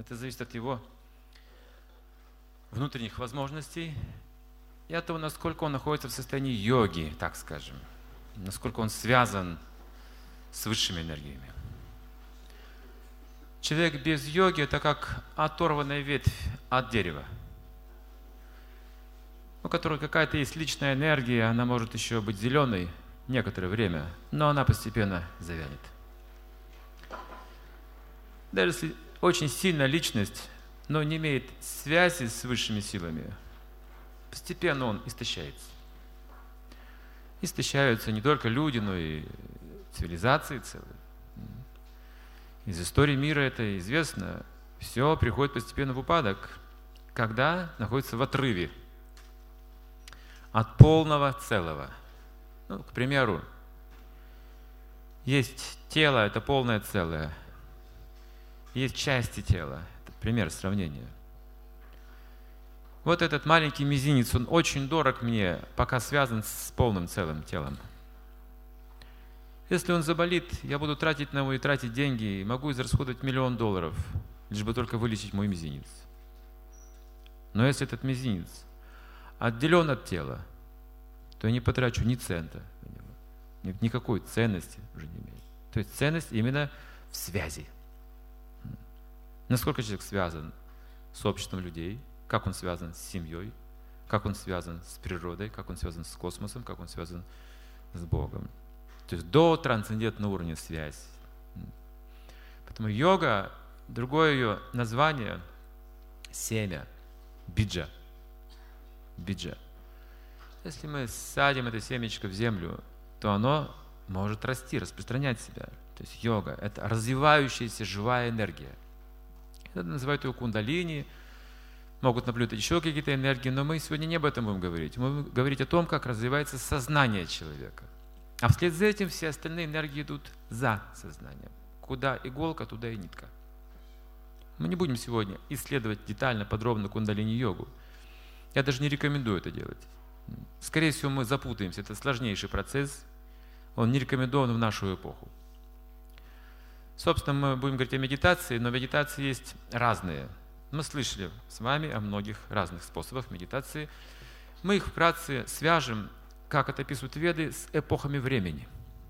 Это зависит от его внутренних возможностей и от того, насколько он находится в состоянии йоги, так скажем, насколько он связан с высшими энергиями. Человек без йоги – это как оторванная ветвь от дерева, у которой какая-то есть личная энергия, она может еще быть зеленой некоторое время, но она постепенно завянет. Даже если очень сильная личность, но не имеет связи с высшими силами, постепенно он истощается. Истощаются не только люди, но и цивилизации целые. Из истории мира это известно. Все приходит постепенно в упадок, когда находится в отрыве от полного целого. Ну, к примеру, есть тело, это полное целое. Есть части тела. Это пример сравнения. Вот этот маленький мизинец, он очень дорог мне, пока связан с полным целым телом. Если он заболит, я буду тратить на него и тратить деньги, и могу израсходовать $1 миллион, лишь бы только вылечить мой мизинец. Но если этот мизинец отделен от тела, то я не потрачу ни цента на него. Никакой ценности уже не имеет. То есть ценность именно в связи. Насколько человек связан с обществом людей, как он связан с семьей, как он связан с природой, как он связан с космосом, как он связан с Богом. То есть до трансцендентного уровня связь. Поэтому йога, другое ее название – семя, биджа. Биджа. Если мы садим это семечко в землю, то оно может расти, распространять себя. То есть йога – это развивающаяся живая энергия. Это называют ее кундалини, могут наблюдать еще какие-то энергии, но мы сегодня не об этом будем говорить. Мы будем говорить о том, как развивается сознание человека. А вслед за этим все остальные энергии идут за сознанием. Куда иголка, туда и нитка. Мы не будем сегодня исследовать детально, подробно кундалини-йогу. Я даже не рекомендую это делать. Скорее всего, мы запутаемся. Это сложнейший процесс. Он не рекомендован в нашу эпоху. Собственно, мы будем говорить о медитации, но медитации есть разные. Мы слышали с вами о многих разных способах медитации. Мы их вкратце свяжем, как это описывают Веды, с эпохами времени.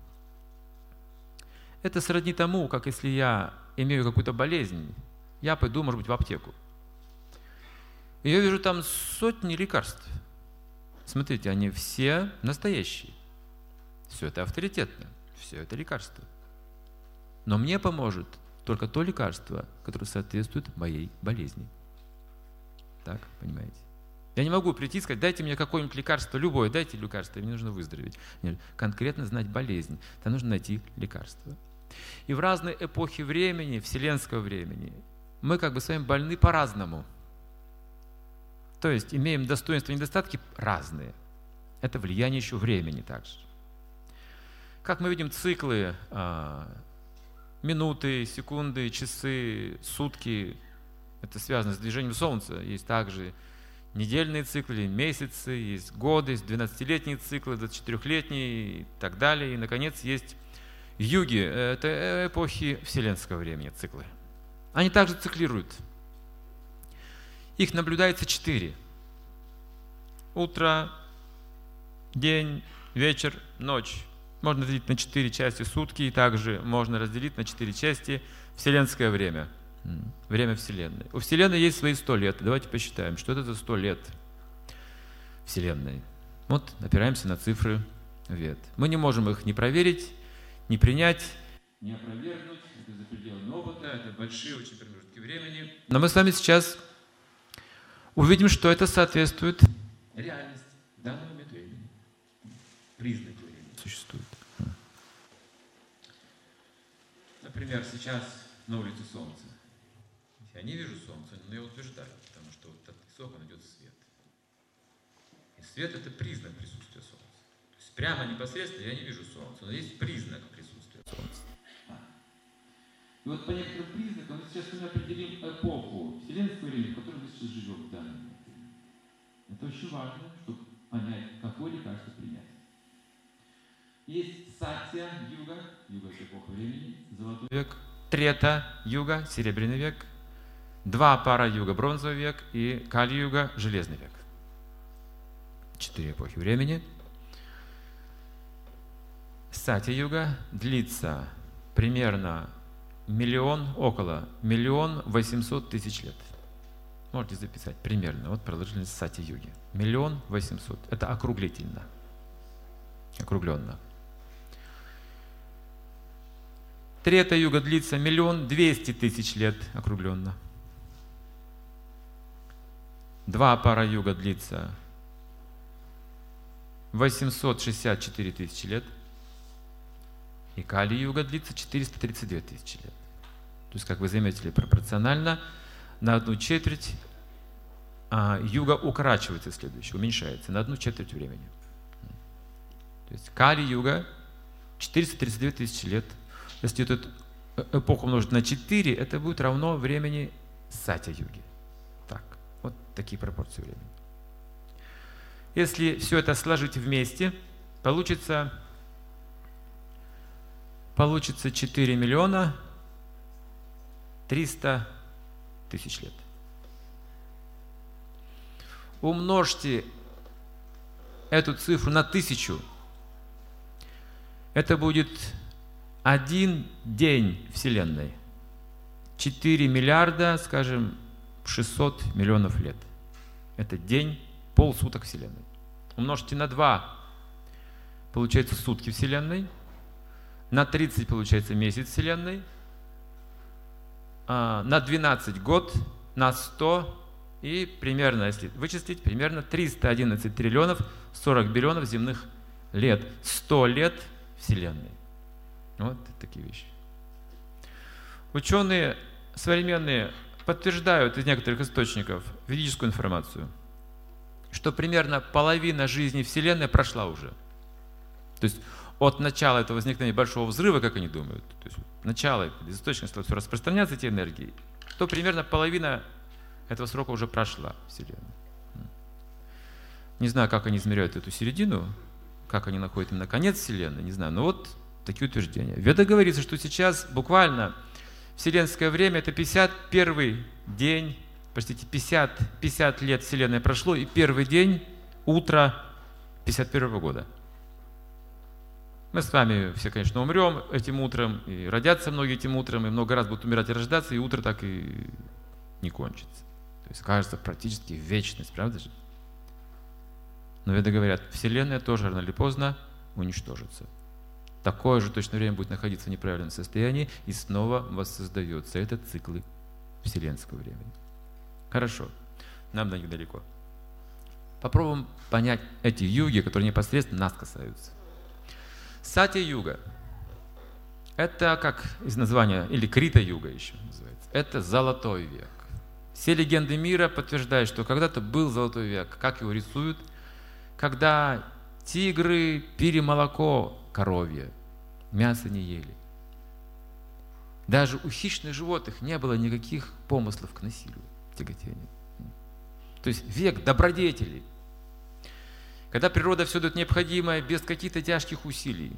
Это сродни тому, как если я имею какую-то болезнь, я пойду, может быть, в аптеку. И я вижу там сотни лекарств. Смотрите, они все настоящие. Все это авторитетно, все это лекарство. Но мне поможет только то лекарство, которое соответствует моей болезни. Так, понимаете? Я не могу прийти и сказать, дайте мне какое-нибудь лекарство, любое, дайте лекарство, мне нужно выздороветь. Мне конкретно знать болезнь, там нужно найти лекарство. И в разные эпохи времени, вселенского времени, мы как бы с вами больны по-разному. То есть имеем достоинства и недостатки разные. Это влияние еще времени также. Как мы видим циклы, минуты, секунды, часы, сутки, это связано с движением Солнца. Есть также недельные циклы, месяцы, есть годы, есть 12-летние циклы, 24-летние и так далее. И, наконец, есть юги, это эпохи вселенского времени, циклы. Они также циклируют. Их наблюдается 4. Утро, день, вечер, ночь. Можно разделить на 4 части сутки, и также можно разделить на 4 части вселенское время. Время Вселенной. У Вселенной есть свои 100 лет. Давайте посчитаем, что это за 100 лет Вселенной. Вот опираемся на цифры Вед. Мы не можем их ни проверить, ни принять, ни опровергнуть. Это за пределами опыта, это большие очень промежутки времени. Но мы с вами сейчас увидим, что это соответствует реальности в данный момент времени. Признаки времени существуют. Например, сейчас на улице солнце. Я не вижу солнца, но я утверждаю, потому что вот от истоков идет свет. И свет – это признак присутствия солнца. То есть прямо непосредственно я не вижу солнца, но есть признак присутствия солнца. И вот по некоторым признакам мы сейчас с вами определим эпоху вселенского времени, в которой мы сейчас живем в данный момент. Это очень важно, чтобы понять, какое лекарство принять. Есть сатья-юга, юга – это эпоха времени, золотой век, трета-юга, серебряный век, 2 пара-юга, бронзовый век, и Кали-юга, железный век. 4 эпохи времени. Сати-юга длится примерно около 1 800 000 лет. Можете записать примерно. Вот продолжительность Сати-юги. 1 800 000. Это округлительно. Округленно. Трета-юга длится 1 200 000 лет. Округленно. 2 пара-юга длится 864 000 лет. И Кали-юга длится 432 000 лет. То есть, как вы заметили, пропорционально на 1/4 юга укорачивается следующее, уменьшается на 1/4 времени. То есть Кали-юга 432 000 лет. Если эту эпоху умножить на 4, это будет равно времени Сати-юги. Так, вот такие пропорции времени. Если все это сложить вместе, получится 4 миллиона 300 000 лет. Умножьте эту цифру на 1000. Это будет 1 день Вселенной. 4 миллиарда, скажем, 600 миллионов лет. Это день, полсуток Вселенной. Умножьте на 2, получается сутки Вселенной. На 30 получается месяц Вселенной. На 12 год, на 100 и примерно, если вычислить, примерно 311 триллионов 40 биллионов земных лет. 100 лет Вселенной. Вот такие вещи. Ученые современные подтверждают из некоторых источников ведическую информацию, что примерно половина жизни Вселенной прошла уже. То есть от начала этого возникновения большого взрыва, как они думают, то есть начало, из источника стало все распространяться, эти энергии, то примерно половина этого срока уже прошла Вселенная. Не знаю, как они измеряют эту середину, как они находят именно конец Вселенной, не знаю, но вот такие утверждения. В Ведах говорится, что сейчас буквально вселенское время — это 51 день, простите, 50 лет Вселенной прошло, и первый день, утро 51 года. Мы с вами все, конечно, умрем этим утром, и родятся многие этим утром, и много раз будут умирать и рождаться, и утро так и не кончится. То есть, кажется, практически вечность, правда же? Но Веды говорят, Вселенная тоже рано или поздно уничтожится. Такое же точное время будет находиться в неправильном состоянии и снова воссоздается. Это циклы вселенского времени. Хорошо, нам до них далеко. Попробуем понять эти юги, которые непосредственно нас касаются. Сати-юга – это, как из названия, или Крита-юга еще называется, это золотой век. Все легенды мира подтверждают, что когда-то был золотой век, как его рисуют, когда тигры пили молоко коровье, мясо не ели. Даже у хищных животных не было никаких помыслов к насилию, тяготению. То есть век добродетелей. Когда природа все дает необходимое без каких-то тяжких усилий.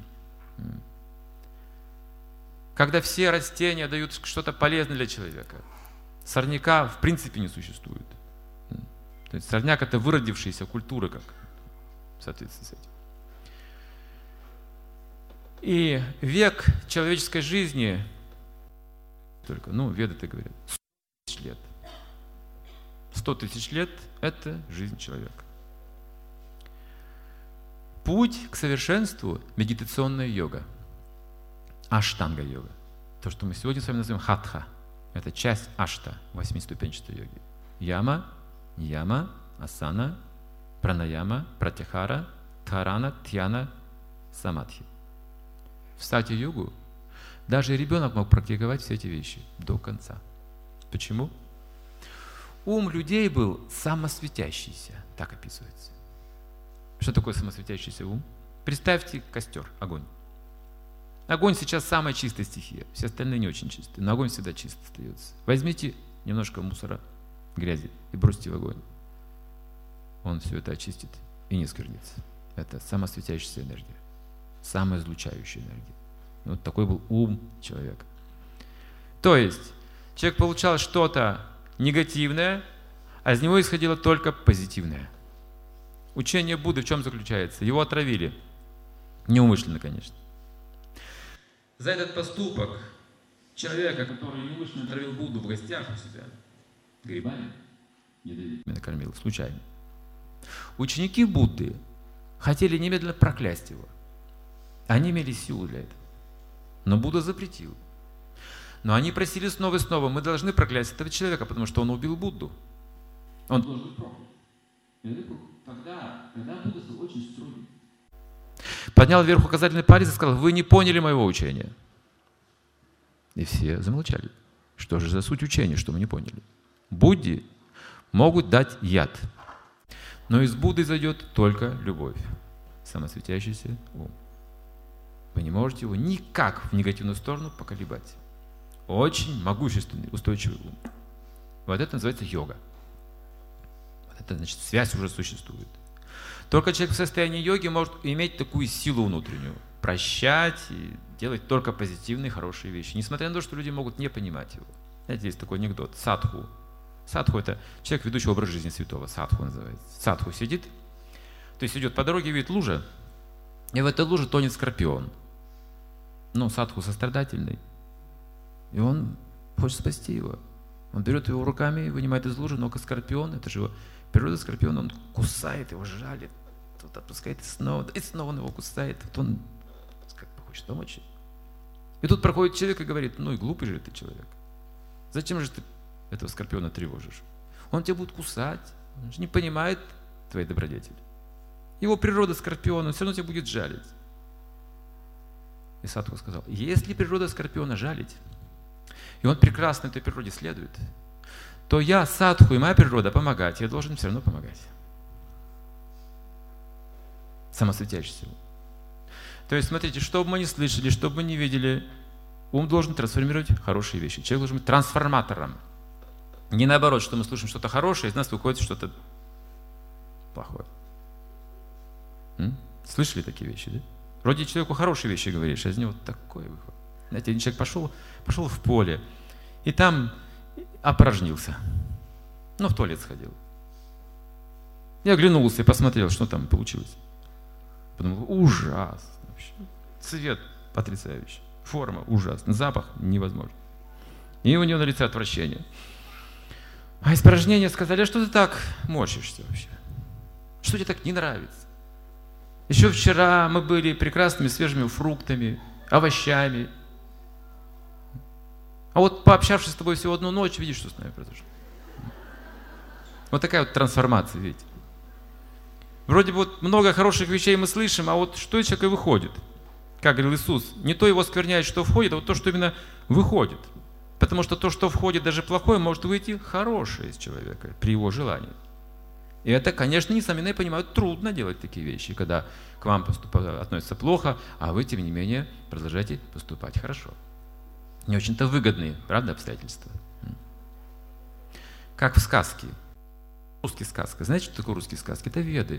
Когда все растения дают что-то полезное для человека. Сорняка в принципе не существует. То есть сорняк — это выродившаяся культура, как в соответствии с этим. И век человеческой жизни, только, Веды-то говорят, 100 000 лет. 100 000 лет – это жизнь человека. Путь к совершенству – медитационная йога, аштанга-йога. То, что мы сегодня с вами называем хатха, это часть ашта, 8-ступенчатой йоги. Яма, нияма, асана, пранаяма, пратяхара, дхарана, дхьяна, самадхи. В сати-йогу даже ребенок мог практиковать все эти вещи до конца. Почему? Ум людей был самосветящийся, так описывается. Что такое самосветящийся ум? Представьте костер, огонь. Огонь сейчас самая чистая стихия, все остальные не очень чистые, но огонь всегда чист остается. Возьмите немножко мусора, грязи и бросьте в огонь. Он все это очистит и не сквернится. Это самосветящаяся энергия, самоизлучающая энергия. Вот такой был ум человека. То есть человек получал что-то негативное, а из него исходило только позитивное. Учение Будды в чем заключается? Его отравили. Неумышленно, конечно. За этот поступок человека, который неумышленно отравил Будду в гостях у себя, грибами, ядовитыми накормил, случайно. Ученики Будды хотели немедленно проклясть его. Они имели силу для этого. Но Будда запретил. Но они просили снова и снова: мы должны проклясть этого человека, потому что он убил Будду. Он должен быть проклят. Тогда Будда стал очень строгим. Поднял вверх указательный палец и сказал: вы не поняли моего учения. И все замолчали. Что же за суть учения, что мы не поняли? Будде могут дать яд, но из Будды зайдет только любовь, самосветящийся ум. Вы не можете его никак в негативную сторону поколебать. Очень могущественный, устойчивый ум. Вот это называется йога. Вот это значит, связь уже существует. Только человек в состоянии йоги может иметь такую силу внутреннюю, прощать и делать только позитивные, хорошие вещи, несмотря на то, что люди могут не понимать его. Знаете, есть такой анекдот. Садху. Садху – это человек, ведущий образ жизни святого. Садху называется. Садху сидит, то есть идет по дороге, видит лужа, и в этой луже тонет скорпион. Но садху сострадательный, и он хочет спасти его. Он берет его руками, вынимает из лужи, но скорпион, это же его природа скорпиона, он кусает его, жалит, тут отпускает и снова он его кусает. Вот он как бы хочет помочь. И тут проходит человек и говорит: ну и глупый же ты человек. Зачем же ты этого скорпиона тревожишь? Он тебя будет кусать, он же не понимает твоей добродетели. Его природа скорпиона, он все равно тебя будет жалить. И садху сказал: если природа скорпиона жалить, и он прекрасно этой природе следует, то я, садху, и моя природа помогать, я должен все равно помогать. Самосветящийся ум. То есть, смотрите, что бы мы ни слышали, что бы мы ни видели, ум должен трансформировать хорошие вещи. Человек должен быть трансформатором. Не наоборот, что мы слушаем что-то хорошее, из нас выходит что-то плохое. Слышали такие вещи, да? Вроде человеку хорошие вещи говоришь, а из него такое выходит. Знаете, один человек пошел в поле, и там опорожнился. Ну, в туалет сходил. Я оглянулся и посмотрел, что там получилось. Подумал: ужасно вообще. Цвет потрясающий, форма ужасная, запах невозможен. И у него на лице отвращение. А испражнения сказали: а что ты так морщишься вообще? Что тебе так не нравится? Еще вчера мы были прекрасными свежими фруктами, овощами. А вот пообщавшись с тобой всего одну ночь, видишь, что с нами произошло. Вот такая вот трансформация, видите. Вроде бы вот много хороших вещей мы слышим, а вот что из человека выходит? Как говорил Иисус, не то его скверняет, что входит, а вот то, что именно выходит. Потому что то, что входит даже плохое, может выйти хорошее из человека при его желании. И это, конечно, несомненно, я понимаю, трудно делать такие вещи, когда к вам относятся плохо, а вы, тем не менее, продолжаете поступать хорошо. Не очень-то выгодные, правда, обстоятельства. Как в сказке. Русские сказки. Знаете, что такое русские сказки? Это веды.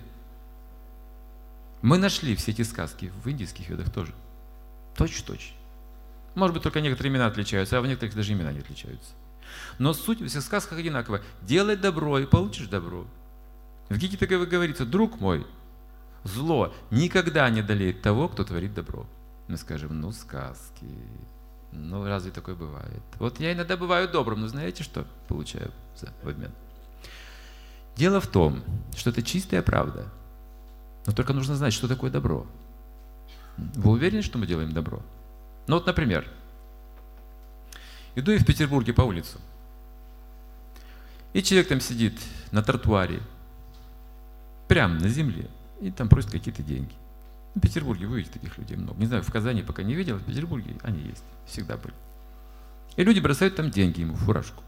Мы нашли все эти сказки в индийских ведах тоже. Точь-в-точь. Может быть, только некоторые имена отличаются, а в некоторых даже имена не отличаются. Но суть во всех сказках одинакова. Делай добро и получишь добро. В Гите говорится: друг мой, зло никогда не одолеет того, кто творит добро. Мы скажем: ну, сказки. Ну, разве такое бывает? Вот я иногда бываю добрым, но знаете, что получаю в обмен? Дело в том, что это чистая правда. Но только нужно знать, что такое добро. Вы уверены, что мы делаем добро? Ну вот, например, иду я в Петербурге по улице, и человек там сидит на тротуаре, прямо на земле, и там просит какие-то деньги. В Петербурге вы видите таких людей много. Не знаю, в Казани пока не видел, в Петербурге они есть, всегда были. И люди бросают там деньги ему в фуражку.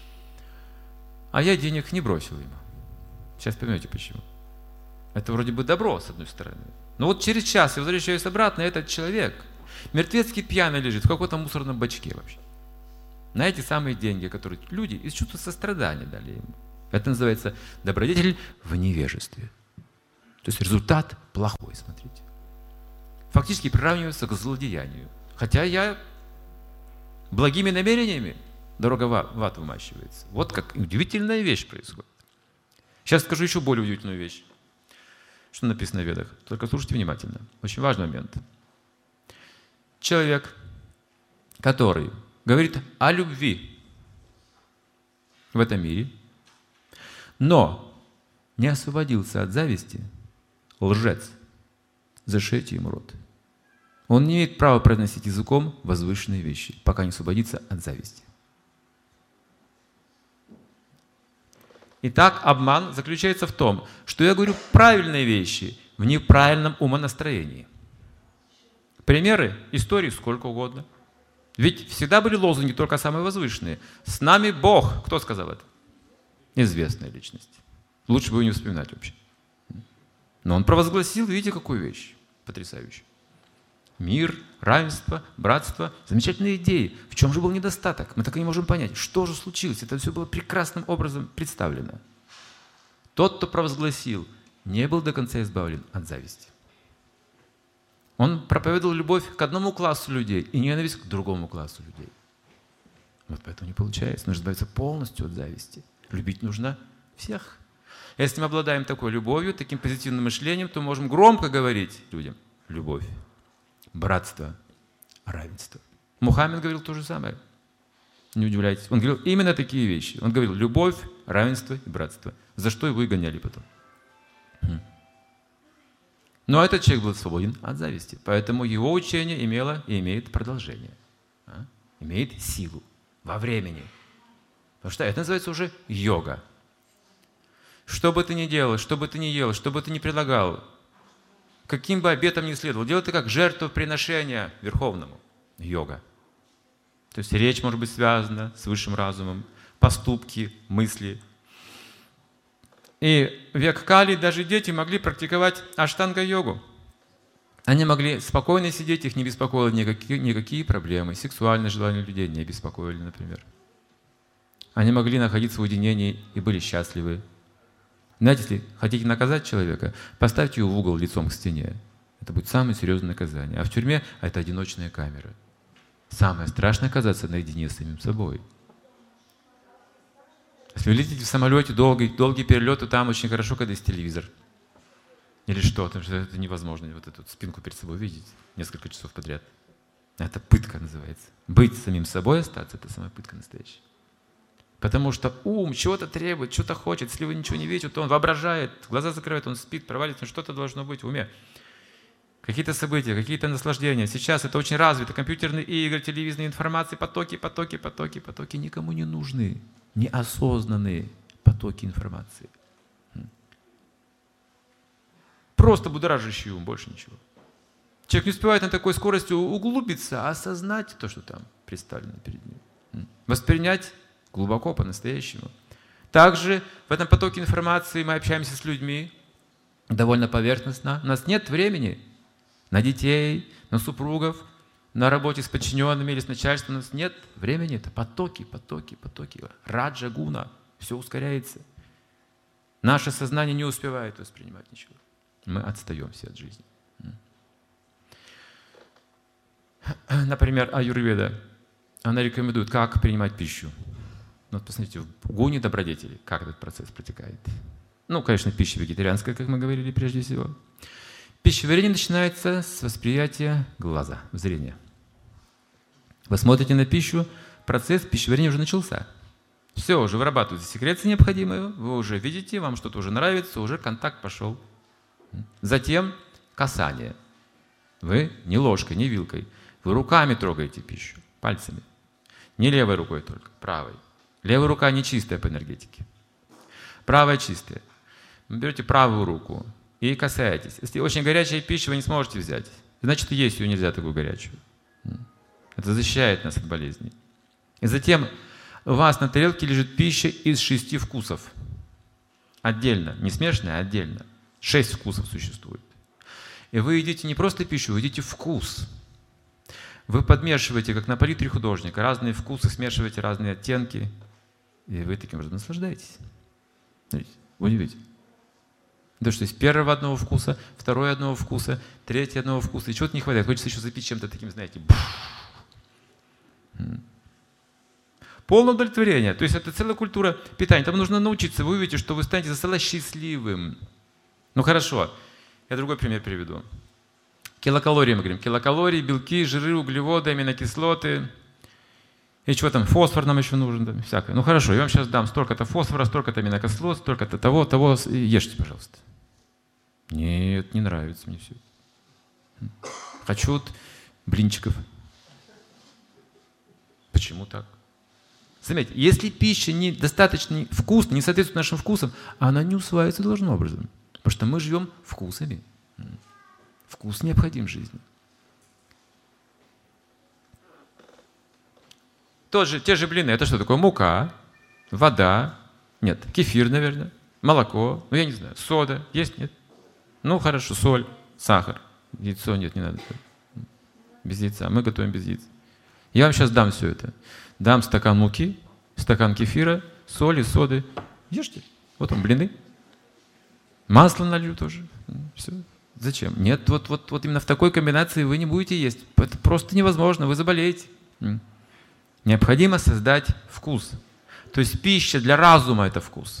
А я денег не бросил ему. Сейчас поймете почему. Это вроде бы добро, с одной стороны. Но вот через час я возвращаюсь обратно, и этот человек мертвецки пьяный лежит в каком-то мусорном бачке вообще. На эти самые деньги, которые люди из чувства сострадания дали ему. Это называется добродетель в невежестве. То есть результат плохой, смотрите. Фактически приравнивается к злодеянию. Хотя я благими намерениями дорога в ад вымащивается. Вот как удивительная вещь происходит. Сейчас скажу еще более удивительную вещь. Что написано в Ведах? Только слушайте внимательно. Очень важный момент. Человек, который говорит о любви в этом мире, но не освободился от зависти, лжец, зашейте ему рот. Он не имеет права произносить языком возвышенные вещи, пока не освободится от зависти. Итак, обман заключается в том, что я говорю правильные вещи в неправильном умонастроении. Примеры истории сколько угодно. Ведь всегда были лозунги только самые возвышенные. «С нами Бог». Кто сказал это? Известная личность. Лучше бы его не вспоминать вообще. Но он провозгласил, видите, какую вещь потрясающую. Мир, равенство, братство. Замечательные идеи. В чем же был недостаток? Мы так и не можем понять, что же случилось. Это все было прекрасным образом представлено. Тот, кто провозгласил, не был до конца избавлен от зависти. Он проповедовал любовь к одному классу людей и ненависть к другому классу людей. Вот поэтому не получается. Нужно избавиться полностью от зависти. Любить нужно всех. Если мы обладаем такой любовью, таким позитивным мышлением, то можем громко говорить людям: любовь, братство, равенство. Мухаммед говорил то же самое. Не удивляйтесь. Он говорил именно такие вещи. Он говорил: любовь, равенство и братство. За что его и гоняли потом. Но этот человек был свободен от зависти. Поэтому его учение имело и имеет продолжение. Имеет силу во времени. Потому что это называется уже йога. Что бы ты ни делал, что бы ты ни ел, что бы ты ни предлагал, каким бы обетом ни следовал, делай это как жертвоприношение Верховному. Йога. То есть речь может быть связана с высшим разумом, поступки, мысли. И в век Кали даже дети могли практиковать аштанга-йогу. Они могли спокойно сидеть, их не беспокоили никакие проблемы. Сексуальные желания людей не беспокоили, например. Они могли находиться в уединении и были счастливы. Знаете, если хотите наказать человека, поставьте его в угол лицом к стене. Это будет самое серьезное наказание. А в тюрьме это одиночная камера. Самое страшное — оказаться наедине с самим собой. Если вы летите в самолете, долгий перелет, то там очень хорошо, когда есть телевизор. Или что, потому что это невозможно, вот эту спинку перед собой видеть несколько часов подряд. Это пытка называется. Быть самим собой, остаться — это самая пытка настоящая. Потому что ум чего-то требует, что-то хочет. Если вы ничего не видите, то он воображает, глаза закрывает, он спит, проваливается, но что-то должно быть в уме. Какие-то события, какие-то наслаждения. Сейчас это очень развито. Компьютерные игры, телевизионные информации, потоки никому не нужны. Неосознанные потоки информации. Просто будоражащий ум, больше ничего. Человек не успевает на такой скорости углубиться, а осознать то, что там представлено перед ним. Воспринять глубоко, по-настоящему. Также в этом потоке информации мы общаемся с людьми довольно поверхностно. У нас нет времени на детей, на супругов, на работе с подчиненными или с начальством. У нас нет времени. Это потоки. Раджа, гуна. Все ускоряется. Наше сознание не успевает воспринимать ничего. Мы отстаем все от жизни. Например, аюрведа. Она рекомендует, как принимать пищу. Вот посмотрите, в гуне добродетели, как этот процесс протекает. Ну, конечно, пища вегетарианская, как мы говорили прежде всего. Пищеварение начинается с восприятия глаза, зрения. Вы смотрите на пищу, процесс пищеварения уже начался. Все, уже вырабатываются секреции необходимые, вы уже видите, вам что-то уже нравится, уже контакт пошел. Затем касание. Вы не ложкой, не вилкой, вы руками трогаете пищу, пальцами. Не левой рукой только, правой. Левая рука не чистая по энергетике. Правая чистая. Вы берете правую руку и касаетесь. Если очень горячая пища, вы не сможете взять. Значит, есть ее нельзя такую горячую. Это защищает нас от болезней. И затем у вас на тарелке лежит пища из 6 вкусов. Отдельно. Не смешанная, а отдельно. 6 вкусов существует. И вы едите не просто пищу, вы едите вкус. Вы подмешиваете, как на палитре художника, разные вкусы, смешиваете разные оттенки. И вы таким же наслаждаетесь. Смотрите, удивительно. Да что есть первого одного вкуса, второй одного вкуса, третий одного вкуса. И чего-то не хватает. Хочется еще запить чем-то таким, знаете. Полное удовлетворение. То есть это целая культура питания. Там нужно научиться. Вы увидите, что вы станете заставлять счастливым. Ну хорошо. Я другой пример приведу. Килокалории мы говорим. Килокалории, белки, жиры, углеводы, аминокислоты. И что там? Фосфор нам еще нужен. Там, всякое. Ну хорошо, я вам сейчас дам столько-то фосфора, столько-то аминокислот, столько-то того. Ешьте, пожалуйста. Нет, не нравится мне все. Хочу вот блинчиков. Почему так? Заметьте, если пища недостаточно вкусная, не соответствует нашим вкусам, она не усваивается должным образом. Потому что мы живем вкусами. Вкус необходим в жизни. Те же блины, это что такое? Мука, вода, нет, кефир, наверное, молоко, ну я не знаю, сода, есть, нет? Ну хорошо, соль, сахар, яйцо нет, не надо. Без яйца, мы готовим без яиц. Я вам сейчас дам все это. Дам стакан муки, стакан кефира, соли, соды. Ешьте. Вот он, блины. Масло налью тоже. Все. Зачем? Нет, вот именно в такой комбинации вы не будете есть. Это просто невозможно, вы заболеете. Необходимо создать вкус. То есть пища для разума – это вкус.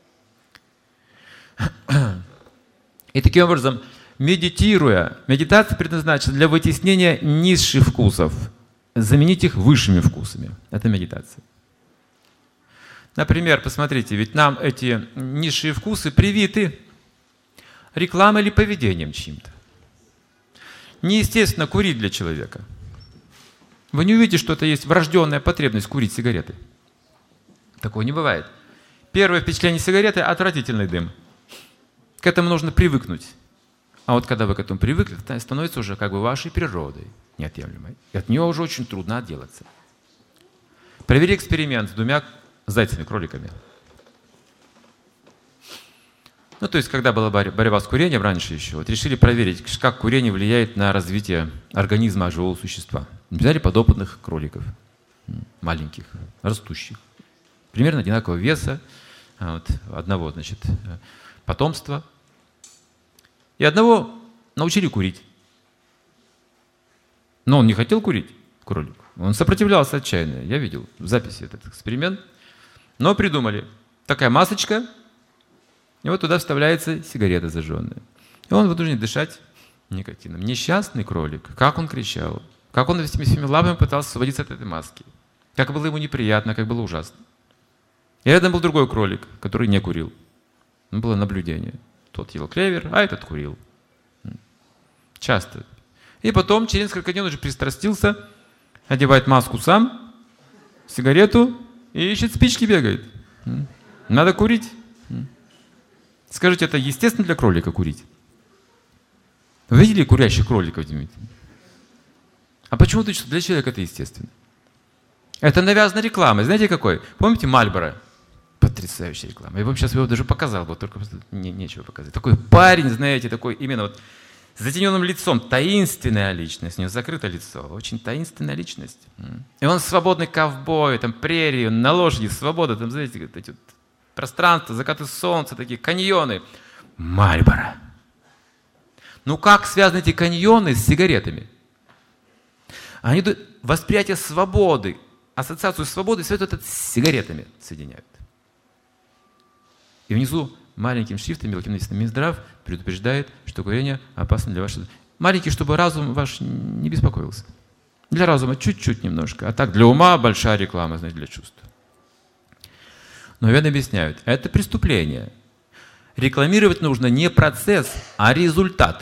И таким образом, медитация предназначена для вытеснения низших вкусов, заменить их высшими вкусами. Это медитация. Например, посмотрите, ведь нам эти низшие вкусы привиты рекламой или поведением чьим-то. Неестественно курить для человека. Вы не увидите, что это есть врожденная потребность курить сигареты. Такого не бывает. Первое впечатление сигареты – отвратительный дым. К этому нужно привыкнуть. А вот когда вы к этому привыкли, это становится уже как бы вашей природой неотъемлемой. И от нее уже очень трудно отделаться. Провери эксперимент с 2 зайцами-кроликами. Ну, то есть, когда была борьба с курением раньше еще, вот решили проверить, как курение влияет на развитие организма живого существа. Взяли подопытных кроликов, маленьких, растущих, примерно одинакового веса, вот, одного, значит, потомства. И одного научили курить. Но он не хотел курить, кролик. Он сопротивлялся отчаянно. Я видел в записи этот эксперимент. Но придумали. Такая масочка, и вот туда вставляется сигарета зажженная. И он вынужден дышать никотином. Несчастный кролик. Как он кричал. Как он этими своими лапами пытался освободиться от этой маски. Как было ему неприятно, как было ужасно. И рядом был другой кролик, который не курил. Было наблюдение. Тот ел клевер, а этот курил. Часто. И потом, через несколько дней он уже пристрастился, одевает маску сам, сигарету и ищет спички, бегает. Надо курить. Скажите, это естественно для кролика курить? Вы видели курящих кроликов, Дмитрий? А почему ты что для человека это естественно? Это навязана реклама. Знаете какой? Помните Мальборо? Потрясающая реклама. Я вам сейчас его даже показал, вот только нечего показать. Такой парень, знаете, такой именно вот с затененным лицом, таинственная личность, у него закрыто лицо, очень таинственная личность. И он свободный ковбой, там прерии, на лошади, свобода, там, знаете, эти вот пространства, закаты солнца, такие каньоны. Мальборо. Ну как связаны эти каньоны с сигаретами? Они восприятие свободы, ассоциацию свободы все это с сигаретами соединяют. И внизу маленьким шрифтом, мелким написано «Минздрав» предупреждает, что курение опасно для вашего... Маленький, чтобы разум ваш не беспокоился. Для разума чуть-чуть немножко, а так для ума большая реклама, знаете, для чувств. Но вены объясняют, это преступление. Рекламировать нужно не процесс, а результат.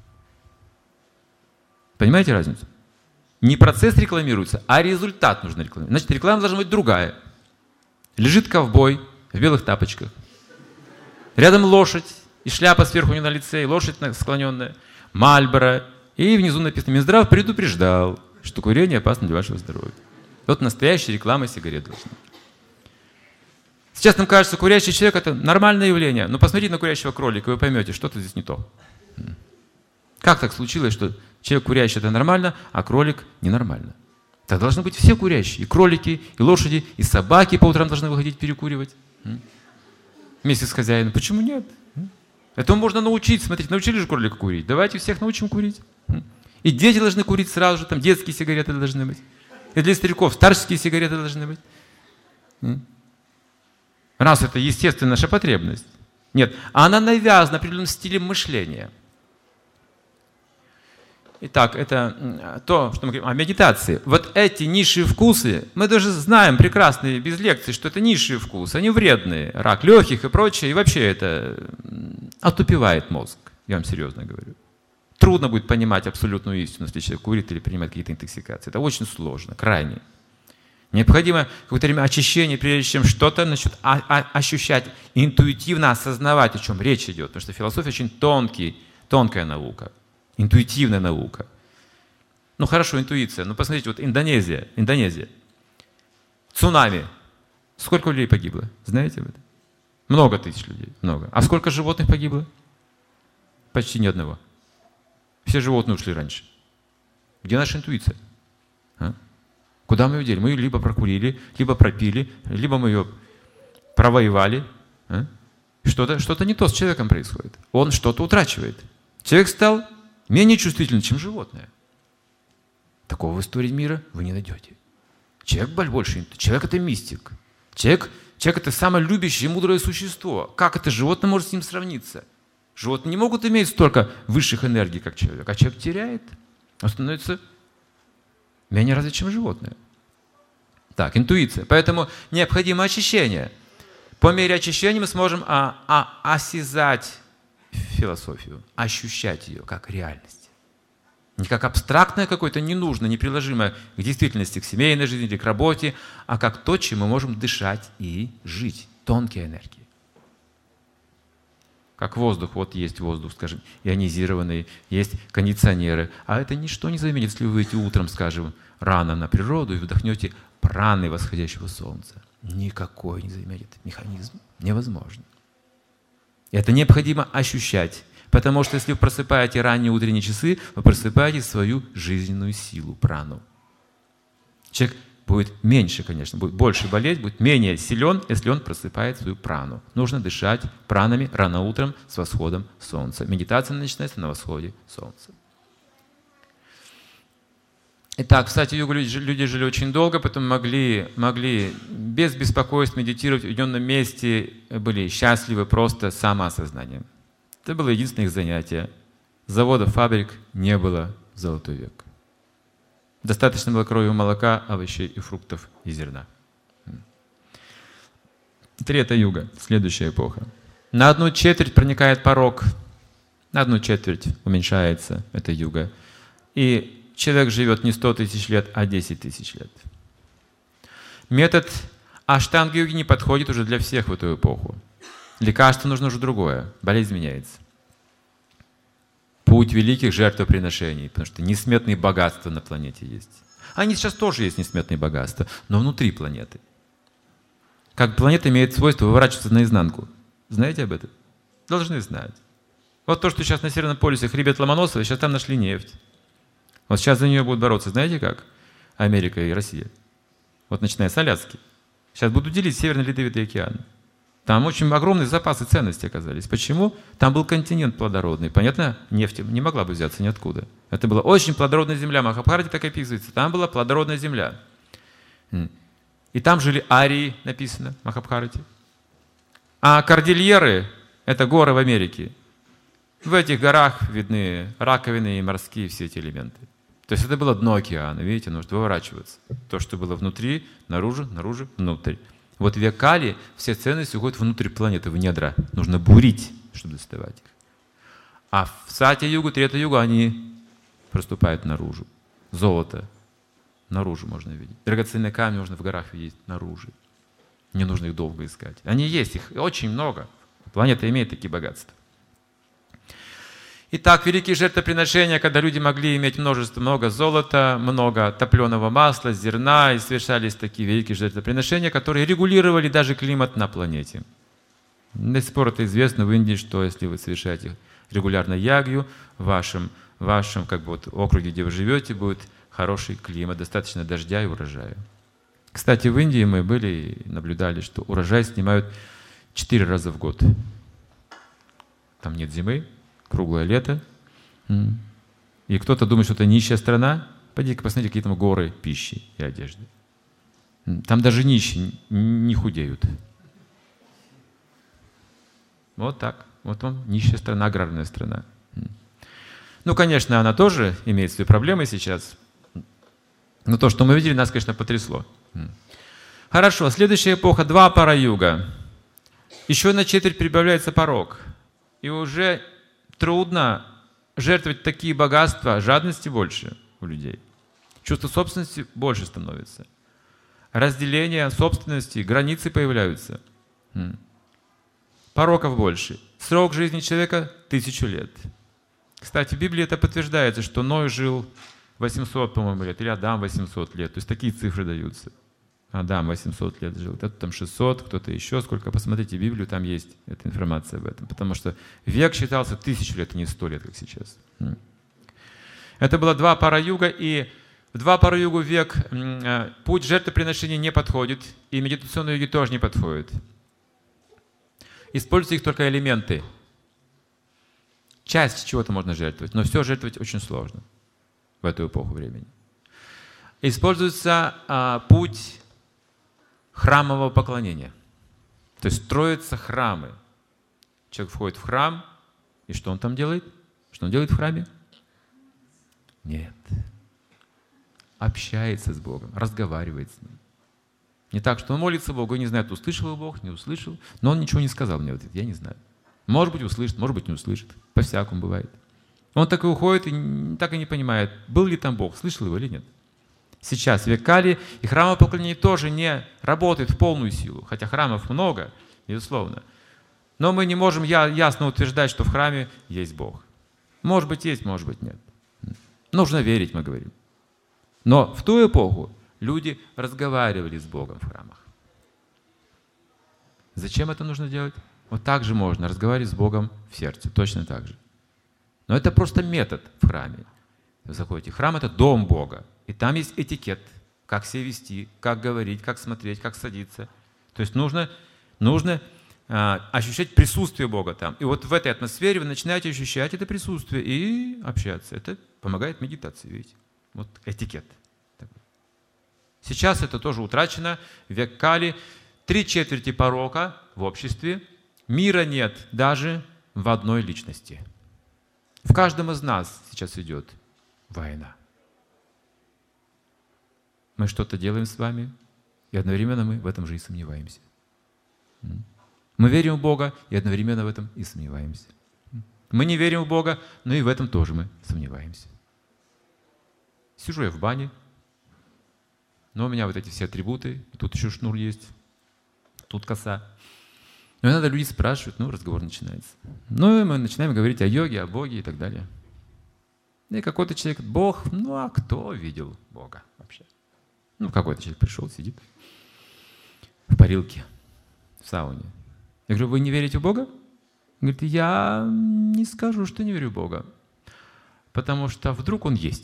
Понимаете разницу? Не процесс рекламируется, а результат нужно рекламировать. Значит, реклама должна быть другая. Лежит ковбой в белых тапочках. Рядом лошадь, и шляпа сверху не на лице, и лошадь склоненная. Мальборо. И внизу написано «Минздрав предупреждал, что курение опасно для вашего здоровья». Вот настоящая реклама сигарет должна быть. Сейчас нам кажется, курящий человек – это нормальное явление. Но посмотрите на курящего кролика, и вы поймете, что-то здесь не то. Как так случилось, что человек курящий – это нормально, а кролик – ненормально? Так должны быть все курящие. И кролики, и лошади, и собаки по утрам должны выходить перекуривать. Вместе с хозяином. Почему нет? Этому можно научить. Смотрите, научили же кролика курить. Давайте всех научим курить. И дети должны курить сразу же. Там детские сигареты должны быть. И для стариков старческие сигареты должны быть. Раз это естественная наша потребность. Нет, она навязана определенным стилем мышления. Итак, это то, что мы говорим о медитации. Вот эти низшие вкусы, мы даже знаем прекрасно без лекций, что это низшие вкусы, они вредные. Рак легких и прочее, и вообще это отупевает мозг, я вам серьезно говорю. Трудно будет понимать абсолютную истину, если человек курит или принимает какие-то интоксикации. Это очень сложно, крайне. Необходимо какое-то время очищения, прежде чем что-то начнет ощущать, интуитивно осознавать, о чем речь идет. Потому что философия очень тонкая наука, интуитивная наука. Ну хорошо, интуиция. Ну посмотрите, вот Индонезия. Цунами. Сколько людей погибло? Знаете об этом? Много тысяч людей, много. А сколько животных погибло? Почти ни одного. Все животные ушли раньше. Где наша интуиция? Куда мы ее дели? Мы ее либо прокурили, либо пропили, либо мы ее провоевали. Что-то не то с человеком происходит. Он что-то утрачивает. Человек стал менее чувствительным, чем животное. Такого в истории мира вы не найдете. Человек больше. Человек — это мистик. Человек — это самое любящее и мудрое существо. Как это животное может с ним сравниться? Животные не могут иметь столько высших энергий, как человек. А человек теряет. Он становится менее развит, чем животное. Так, интуиция. Поэтому необходимо очищение. По мере очищения мы сможем осязать философию, ощущать ее как реальность. Не как абстрактное какое-то, ненужное, неприложимое к действительности, к семейной жизни или к работе, а как то, чем мы можем дышать и жить. Тонкие энергии. Как воздух, вот есть воздух, скажем, ионизированный, есть кондиционеры. А это ничто не заменит, если вы выйдете утром, скажем, рано на природу и вдохнете праны восходящего солнца. Никакой не заменит механизм. Невозможно. Это необходимо ощущать. Потому что если вы просыпаете ранние утренние часы, вы просыпаете свою жизненную силу, прану. Человек будет меньше, конечно, будет больше болеть, будет менее силен, если он просыпает свою прану. Нужно дышать пранами рано утром с восходом солнца. Медитация начинается на восходе солнца. Итак, в Сати-югу люди жили очень долго, поэтому могли без беспокойств медитировать в уединенном месте, были счастливы просто самоосознанием. Это было единственное их занятие. Заводов, фабрик не было в Золотой век. Достаточно было крови, молока, овощей и фруктов и зерна. Трета-юга, следующая эпоха. На 1/4 проникает порок, на 1/4 уменьшается эта юга. И человек живет не 100 тысяч лет, а 10 тысяч лет. Метод аштанга-йоги не подходит уже для всех в эту эпоху. Лекарство нужно уже другое, болезнь меняется. Путь великих жертвоприношений, потому что несметные богатства на планете есть. Они сейчас тоже есть несметные богатства, но внутри планеты. Как планета имеет свойство выворачиваться наизнанку. Знаете об этом? Должны знать. Вот то, что сейчас на Северном полюсе хребет Ломоносова, сейчас там нашли нефть. Вот сейчас за нее будут бороться, знаете как? Америка и Россия. Вот начиная с Аляски. Сейчас будут делить Северный Ледовитый океан. Там очень огромные запасы ценностей оказались. Почему? Там был континент плодородный. Понятно? Нефть не могла бы взяться ниоткуда. Это была очень плодородная земля. Махабхарате так описывается. Там была плодородная земля. И там жили арии, написано в Махабхарате. А кордильеры — это горы в Америке. В этих горах видны раковины и морские все эти элементы. То есть это было дно океана. Видите, нужно выворачиваться. То, что было внутри, наружу, внутрь. Вот в Кали все ценности уходят внутрь планеты, в недра. Нужно бурить, чтобы доставать их. А в Сати-югу, Трета-югу они проступают наружу. Золото наружу можно видеть. Драгоценные камни можно в горах видеть наружу. Не нужно их долго искать. Они есть, их очень много. Планета имеет такие богатства. Итак, великие жертвоприношения, когда люди могли иметь много золота, много топленого масла, зерна, и совершались такие великие жертвоприношения, которые регулировали даже климат на планете. До сих пор это известно в Индии, что если вы совершаете регулярно ягью, в вашем округе, где вы живете, будет хороший климат, достаточно дождя и урожая. Кстати, в Индии мы были и наблюдали, что урожай снимают 4 раза в год. Там нет зимы. Круглое лето. И кто-то думает, что это нищая страна. Пойдите-ка посмотрите, какие там горы пищи и одежды. Там даже нищие не худеют. Вот так. Вот вам нищая страна, аграрная страна. Ну, конечно, она тоже имеет свои проблемы сейчас. Но то, что мы видели, нас, конечно, потрясло. Хорошо, следующая эпоха, 2 пара-юга. Еще на четверть прибавляется порок. И уже трудно жертвовать такие богатства, жадности больше у людей. Чувство собственности больше становится. Разделение собственности, границы появляются. Пороков больше. Срок жизни человека 1000 лет. Кстати, в Библии это подтверждается, что Ной жил 800, по-моему, лет, или Адам 800 лет. То есть такие цифры даются. Адам 800 лет жил, кто-то там 600, кто-то еще сколько. Посмотрите Библию, там есть эта информация об этом. Потому что век считался 1000 лет, а не 100 лет, как сейчас. Это было 2 пара-юга, и в 2 пара-югу век путь жертвоприношения не подходит, и медитационные юги тоже не подходят. Используются их только элементы. Часть чего-то можно жертвовать, но все жертвовать очень сложно в эту эпоху времени. Используется путь храмового поклонения. То есть строятся храмы. Человек входит в храм, и что он там делает? Что он делает в храме? Нет. Общается с Богом, разговаривает с Ним. Не так, что он молится Богу и не знает, услышал его Бог, не услышал, но он ничего не сказал мне в ответ, я не знаю. Может быть, услышит, может быть, не услышит. По-всякому бывает. Он так и уходит, и так и не понимает, был ли там Бог, слышал его или нет. Сейчас век Кали, и храмовое поклонение тоже не работает в полную силу, хотя храмов много, безусловно. Но мы не можем ясно утверждать, что в храме есть Бог. Может быть, есть, может быть, нет. Нужно верить, мы говорим. Но в ту эпоху люди разговаривали с Богом в храмах. Зачем это нужно делать? Вот так же можно разговаривать с Богом в сердце, точно так же. Но это просто метод в храме. Вы заходите в храм, это дом Бога. И там есть этикет, как себя вести, как говорить, как смотреть, как садиться. То есть нужно ощущать присутствие Бога там. И вот в этой атмосфере вы начинаете ощущать это присутствие и общаться. Это помогает медитации, видите? Вот этикет. Сейчас это тоже утрачено. Век Кали. 3/4 порока в обществе. Мира нет даже в одной личности. В каждом из нас сейчас идет война. Мы что-то делаем с вами, и одновременно мы в этом же и сомневаемся. Мы верим в Бога, и одновременно в этом и сомневаемся. Мы не верим в Бога, но и в этом тоже мы сомневаемся. Сижу я в бане, но у меня вот эти все атрибуты, тут еще шнур есть, тут коса. Но иногда люди спрашивают, разговор начинается. И мы начинаем говорить о йоге, о Боге и так далее. И какой-то человек, Бог, а кто видел Бога вообще? Какой-то человек пришел, сидит в парилке, в сауне. Я говорю, вы не верите в Бога? Он говорит, я не скажу, что не верю в Бога, потому что вдруг Он есть.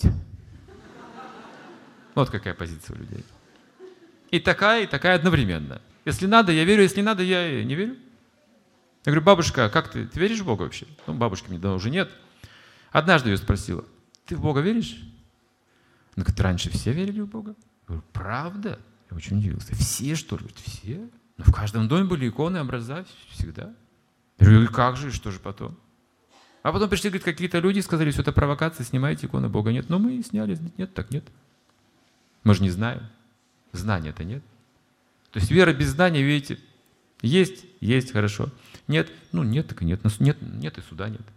Вот какая позиция у людей. И такая одновременно. Если надо, я верю, если не надо, я не верю. Я говорю, бабушка, как ты веришь в Бога вообще? Бабушки мне давно уже нет. Однажды ее спросила, ты в Бога веришь? Она говорит, раньше все верили в Бога. Я говорю, правда? Я очень удивился. Все, что ли? Говорит, все? В каждом доме были иконы, образа, всегда. Я говорю, как же, и что же потом? А потом пришли, говорит, какие-то люди, сказали, все это провокация, снимайте иконы, Бога нет. Но мы сняли, нет, так нет. Мы же не знаем. Знания-то нет. То есть вера без знания, видите, есть, хорошо. Нет, нет, так и нет. Нет и суда нет.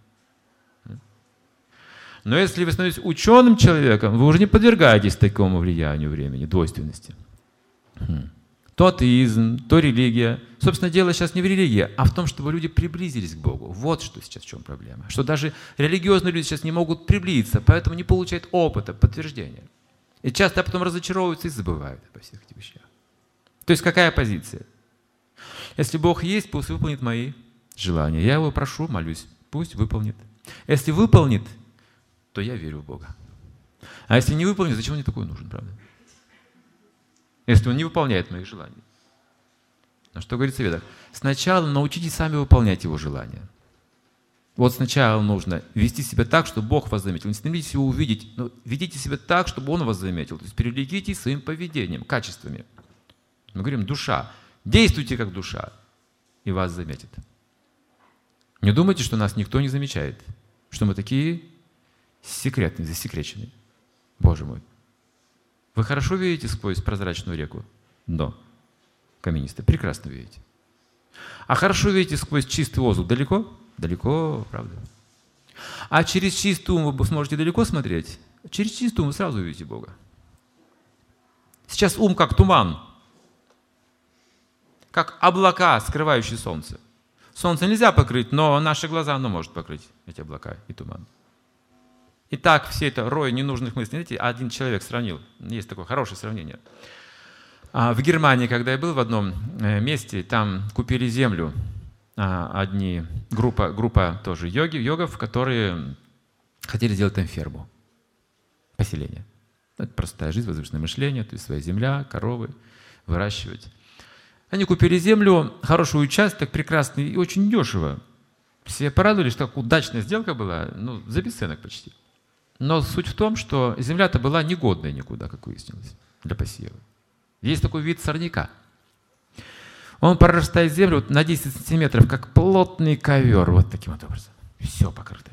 Но если вы становитесь ученым человеком, вы уже не подвергаетесь такому влиянию времени, двойственности. То атеизм, то религия. Собственно, дело сейчас не в религии, а в том, чтобы люди приблизились к Богу. Вот что сейчас в чем проблема. Что даже религиозные люди сейчас не могут приблизиться, поэтому не получают опыта, подтверждения. И часто потом разочаровываются и забывают обо всех этих вещах. То есть какая позиция? Если Бог есть, пусть выполнит мои желания. Я Его прошу, молюсь, пусть выполнит. Если выполнит, то я верю в Бога. А если не выполнит, зачем мне такой нужен, правда? Если Он не выполняет моих желаний. Но что говорится в Ведах? Сначала научитесь сами выполнять Его желания. Вот сначала нужно вести себя так, чтобы Бог вас заметил. Не стремитесь Его увидеть, но ведите себя так, чтобы Он вас заметил. То есть привлеките своим поведением, качествами. Мы говорим душа. Действуйте как душа, и вас заметит. Не думайте, что нас никто не замечает, что мы такие секретные, засекреченные. Боже мой. Вы хорошо видите сквозь прозрачную реку? Дно каменистое. Прекрасно видите. А хорошо видите сквозь чистый воздух? Далеко? Далеко, правда. А через чистый ум вы сможете далеко смотреть? Через чистый ум вы сразу увидите Бога. Сейчас ум как туман, как облака, скрывающие солнце. Солнце нельзя покрыть, но наши глаза оно может покрыть, эти облака и туман. И так все это рой ненужных мыслей. Знаете, один человек сравнил, есть такое хорошее сравнение. В Германии, когда я был в одном месте, там купили землю, группа тоже йогов, которые хотели сделать там ферму, поселение. Это простая жизнь, возвышенное мышление, то есть своя земля, коровы, выращивать. Они купили землю, хороший участок, прекрасный и очень дешево. Все порадовались, что удачная сделка была, за бесценок почти. Но суть в том, что земля-то была негодная никуда, как выяснилось, для посева. Есть такой вид сорняка. Он прорастает землю на 10 сантиметров, как плотный ковер, вот таким вот образом. Все покрыто.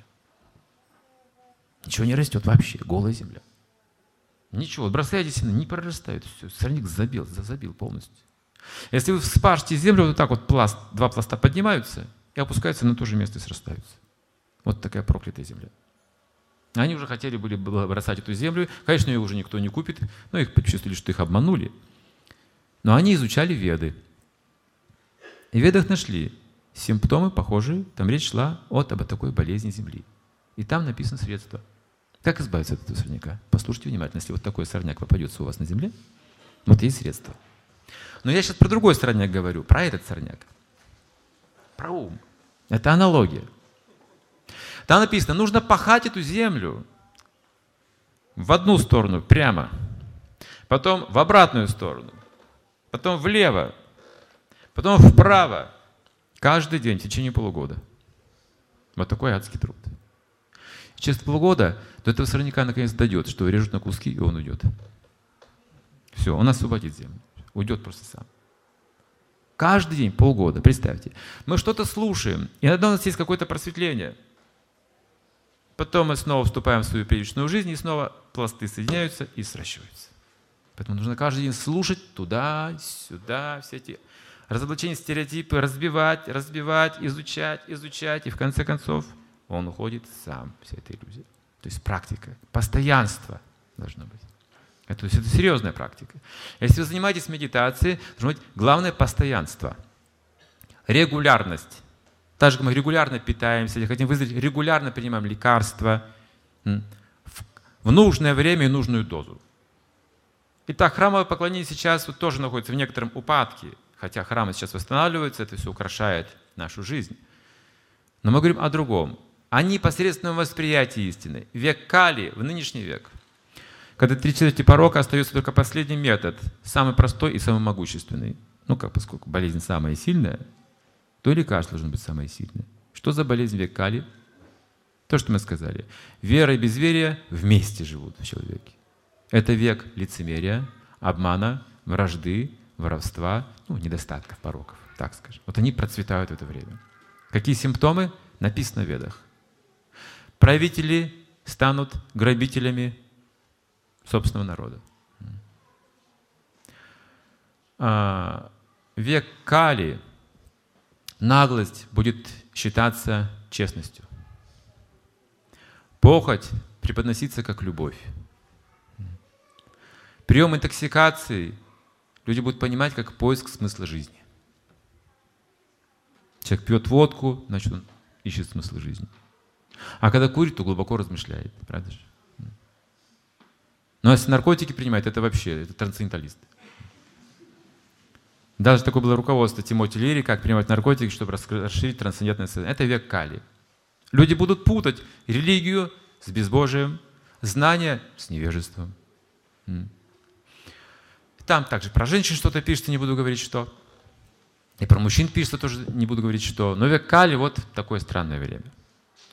Ничего не растет вообще, голая земля. Ничего, бросаете, не прорастает, все, сорняк забил полностью. Если вы вспашете землю, вот так вот два пласта поднимаются и опускаются на то же место и срастаются. Вот такая проклятая земля. Они уже хотели были бросать эту землю. Конечно, ее уже никто не купит, но их почувствовали, что их обманули. Но они изучали Веды. И в Ведах нашли симптомы похожие. Там речь шла об такой болезни земли. И там написано средство. Как избавиться от этого сорняка? Послушайте внимательно. Если вот такой сорняк попадется у вас на земле, вот есть средство. Но я сейчас про другой сорняк говорю, про этот сорняк. Про ум. Это аналогия. Там написано, нужно пахать эту землю в одну сторону прямо, потом в обратную сторону, потом влево, потом вправо. Каждый день в течение полугода. Вот такой адский труд. Через полгода до этого сорняка наконец дойдет, что режут на куски, и он уйдет. Все, он освободит землю. Уйдет просто сам. Каждый день, полгода, представьте. Мы что-то слушаем, и иногда у нас есть какое-то просветление. Потом мы снова вступаем в свою привычную жизнь, и снова пласты соединяются и сращиваются. Поэтому нужно каждый день слушать туда-сюда, все эти разоблачения, стереотипы, разбивать, изучать, и в конце концов он уходит сам, вся эта иллюзия. То есть практика, постоянство должно быть. Это серьезная практика. Если вы занимаетесь медитацией, должно быть главное постоянство, регулярность. Так же, как мы регулярно питаемся, если хотим выздороветь, регулярно принимаем лекарства в нужное время и нужную дозу. Итак, храмовое поклонение сейчас тоже находится в некотором упадке, хотя храмы сейчас восстанавливаются, это все украшает нашу жизнь. Но мы говорим о другом, о непосредственном восприятии истины. Век Кали, в нынешний век, когда 3/4 порока остается только последний метод, самый простой и самый могущественный. Поскольку болезнь самая сильная, то и лекарство должно быть самое сильное. Что за болезнь век Кали? То, что мы сказали. Вера и безверие вместе живут в человеке. Это век лицемерия, обмана, вражды, воровства, недостатков, пороков, так скажем. Вот они процветают в это время. Какие симптомы? Написано в Ведах. Правители станут грабителями собственного народа. Век Кали, наглость будет считаться честностью. Похоть преподносится как любовь. Прием интоксикации люди будут понимать как поиск смысла жизни. Человек пьет водку, значит, он ищет смысл жизни. А когда курит, то глубоко размышляет. Правда же? Но если наркотики принимает, это вообще, это трансценденталист. Даже такое было руководство Тимоти Лири, как принимать наркотики, чтобы расширить трансцендентное сознание. Это век Кали. Люди будут путать религию с безбожием, знания с невежеством. Там также про женщин что-то пишется, не буду говорить что. И про мужчин пишется тоже, не буду говорить что. Но век Кали вот такое странное время.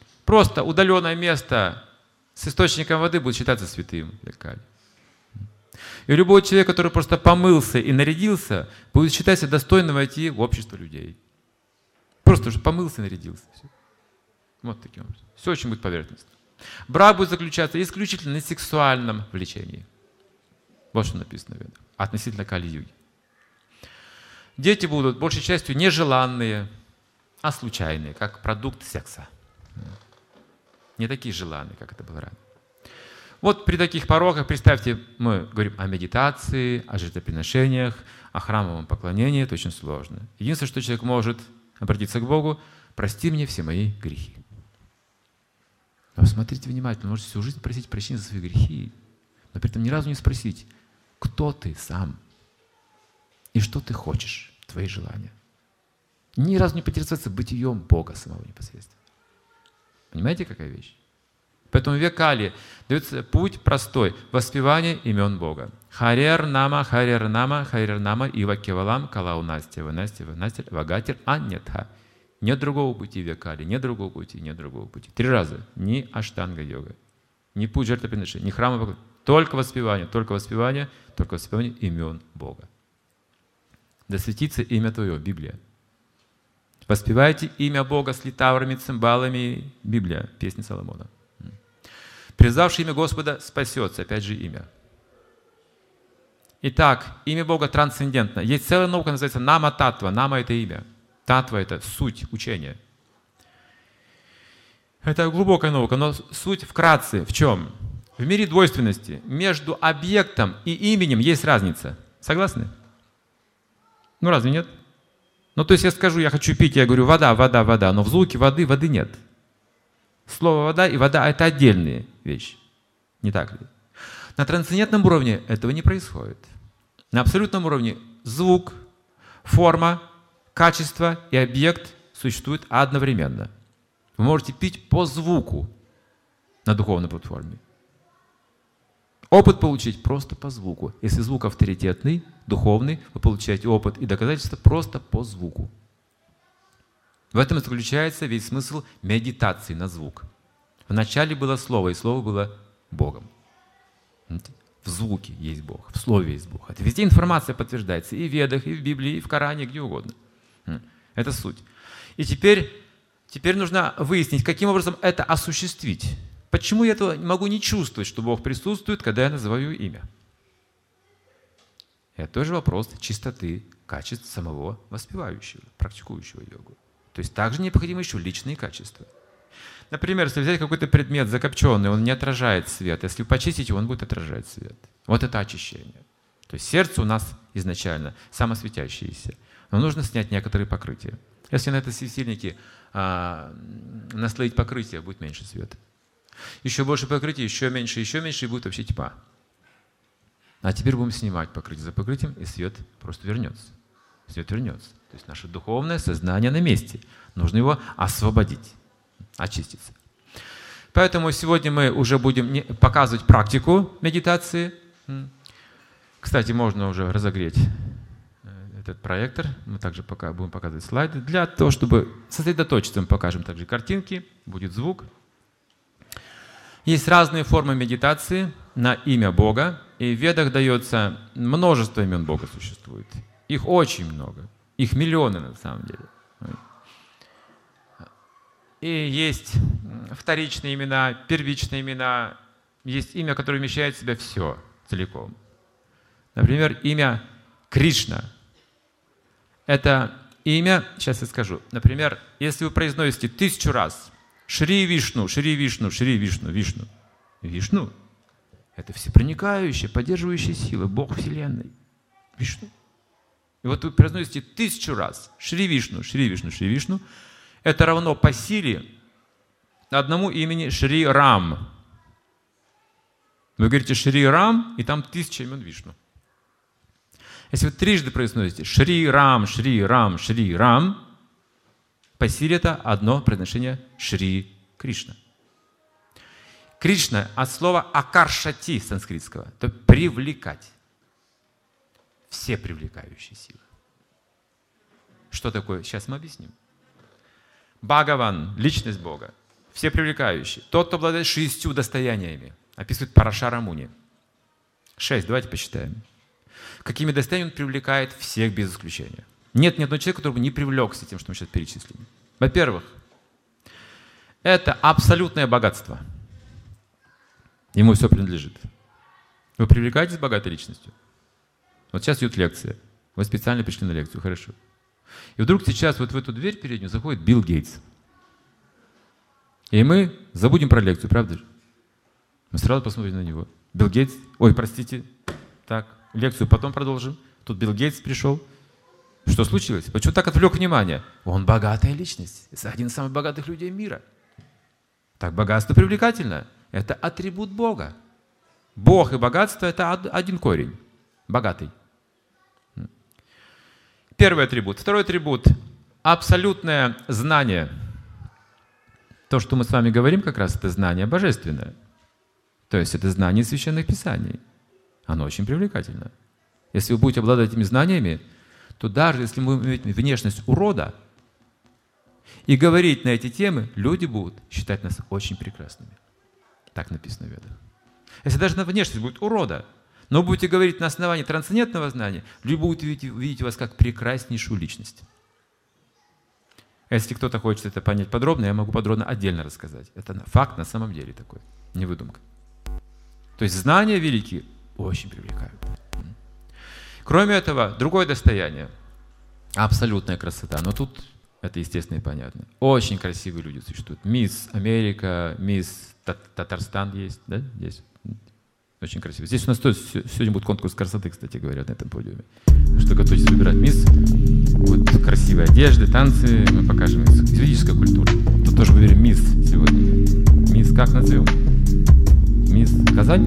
Просто удаленное место с источником воды будет считаться святым. Век Кали. И любой человек, который просто помылся и нарядился, будет считать себя достойным войти в общество людей. Просто уже помылся и нарядился. Все. Вот таким образом. Все очень будет поверхностно. Брак будет заключаться исключительно на сексуальном влечении. Вот что написано в Ведах. Относительно Кали-юги. Дети будут большей частью нежеланные, а случайные, как продукт секса. Не такие желанные, как это было ранее. Вот при таких пороках, представьте, мы говорим о медитации, о жертвоприношениях, о храмовом поклонении. Это очень сложно. Единственное, что человек может обратиться к Богу: прости мне все мои грехи. Но смотрите внимательно, можете всю жизнь просить прощения за свои грехи, но при этом ни разу не спросить, кто ты сам и что ты хочешь, твои желания. Ни разу не поинтересоваться бытием Бога самого непосредственно. Понимаете, какая вещь? Поэтому в Векале дается путь простой – воспевание имен Бога. Харер нама, ива кевалам, калау настя, вагатир, аннятха. Нет другого пути в Векале, нет другого пути, нет другого пути. 3 раза. Ни аштанга-йога, ни путь жертвоприношения, ни храма, только воспевание имен Бога. Да светится имя Твое, Библия. Воспевайте имя Бога с литаврами, цимбалами, Библия, песни Соломона. Призвавший имя Господа спасется, опять же имя. Итак, имя Бога трансцендентно. Есть целая наука, называется нама-татва. Нама – это имя. Татва – это суть, учение. Это глубокая наука, но суть вкратце в чем? В мире двойственности между объектом и именем есть разница. Согласны? Ну разве нет? Ну то есть я скажу, я хочу пить, я говорю вода, вода, вода, но в звуке воды нет. Слово «вода» и «вода» – это отдельные вещи. Не так ли? На трансцендентном уровне этого не происходит. На абсолютном уровне звук, форма, качество и объект существуют одновременно. Вы можете пить по звуку на духовной платформе. Опыт получить просто по звуку. Если звук авторитетный, духовный, вы получаете опыт и доказательства просто по звуку. В этом и заключается весь смысл медитации на звук. Вначале было слово, и слово было Богом. В звуке есть Бог, в слове есть Бог. Это везде информация подтверждается и в Ведах, и в Библии, и в Коране, где угодно. Это суть. И теперь нужно выяснить, каким образом это осуществить. Почему я этого могу не чувствовать, что Бог присутствует, когда я называю имя? Это тоже вопрос чистоты, качеств самого воспевающего, практикующего йогу. То есть также необходимы еще личные качества. Например, если взять какой-то предмет закопченный, он не отражает свет. Если почистить его, он будет отражать свет. Вот это очищение. То есть сердце у нас изначально самосветящееся. Но нужно снять некоторые покрытия. Если на это светильники наслоить покрытие, будет меньше света. Еще больше покрытия, еще меньше, и будет вообще тьма. А теперь будем снимать покрытие за покрытием, и свет просто вернется. Свет вернется. То есть наше духовное сознание на месте. Нужно его освободить, очиститься. Поэтому сегодня мы уже будем показывать практику медитации. Кстати, можно уже разогреть этот проектор. Мы также будем показывать слайды. Для того, чтобы сосредоточиться, мы покажем также картинки, будет звук. Есть разные формы медитации на имя Бога. И в Ведах дается множество имен Бога существует. Их очень много. Их миллионы на самом деле. И есть вторичные имена, первичные имена. Есть имя, которое вмещает в себя все целиком. Например, имя Кришна. Это имя, сейчас я скажу. Например, если вы произносите 1000 раз Шри Вишну, Шри Вишну, Шри Вишну, Вишну. Вишну – это всепроникающая, поддерживающая сила, Бог Вселенной. Вишну. И вот вы произносите 1000 раз Шри Вишну, Шри Вишну, Шри Вишну. Это равно по силе одному имени Шри Рам. Вы говорите Шри Рам, и там 1000 имен Вишну. Если вы трижды произносите Шри Рам, Шри Рам, Шри Рам, по силе это одно произношение Шри Кришна. Кришна от слова акаршати санскритского, то привлекать. Все привлекающие силы. Что такое? Сейчас мы объясним. Бхагаван, личность Бога, все привлекающие. Тот, кто обладает 6 достояниями, описывает Парашара Муни. 6, давайте посчитаем. Какими достояниями он привлекает всех без исключения? Нет ни одного человека, который бы не привлекся тем, что мы сейчас перечислили. Во-первых, это абсолютное богатство. Ему все принадлежит. Вы привлекаетесь богатой личностью? Вот сейчас идет лекция. Вы специально пришли на лекцию, хорошо. И вдруг сейчас вот в эту дверь переднюю заходит Билл Гейтс. И мы забудем про лекцию, правда же? Мы сразу посмотрим на него. Билл Гейтс, ой, простите, так, лекцию потом продолжим. Тут Билл Гейтс пришел. Что случилось? Почему так отвлек внимание? Он богатая личность. Это один из самых богатых людей мира. Так богатство привлекательно. Это атрибут Бога. Бог и богатство – это один корень. Богатый. Первый атрибут. Второй атрибут – абсолютное знание. То, что мы с вами говорим, как раз это знание божественное. То есть это знание священных писаний. Оно очень привлекательно. Если вы будете обладать этими знаниями, то даже если мы имеем внешность урода и говорить на эти темы, люди будут считать нас очень прекрасными. Так написано в Ведах. Если даже на внешность будет урода, но вы будете говорить на основании трансцендентного знания, люди будут видеть вас как прекраснейшую личность. Если кто-то хочет это понять подробно, я могу подробно отдельно рассказать. Это факт на самом деле такой, не выдумка. То есть знания великие очень привлекают. Кроме этого, другое достояние. Абсолютная красота. Но тут это естественно и понятно. Очень красивые люди существуют. Мисс Америка, мисс Татарстан есть, да? Здесь. Очень красиво. Здесь у нас сегодня будет конкурс красоты, кстати говоря, на этом подиуме. Что готовьтесь выбирать мисс. Будут красивые одежды, танцы. Мы покажем из физической культуры. Тут тоже выберем мисс сегодня. Мисс как назовем? Мисс Казань?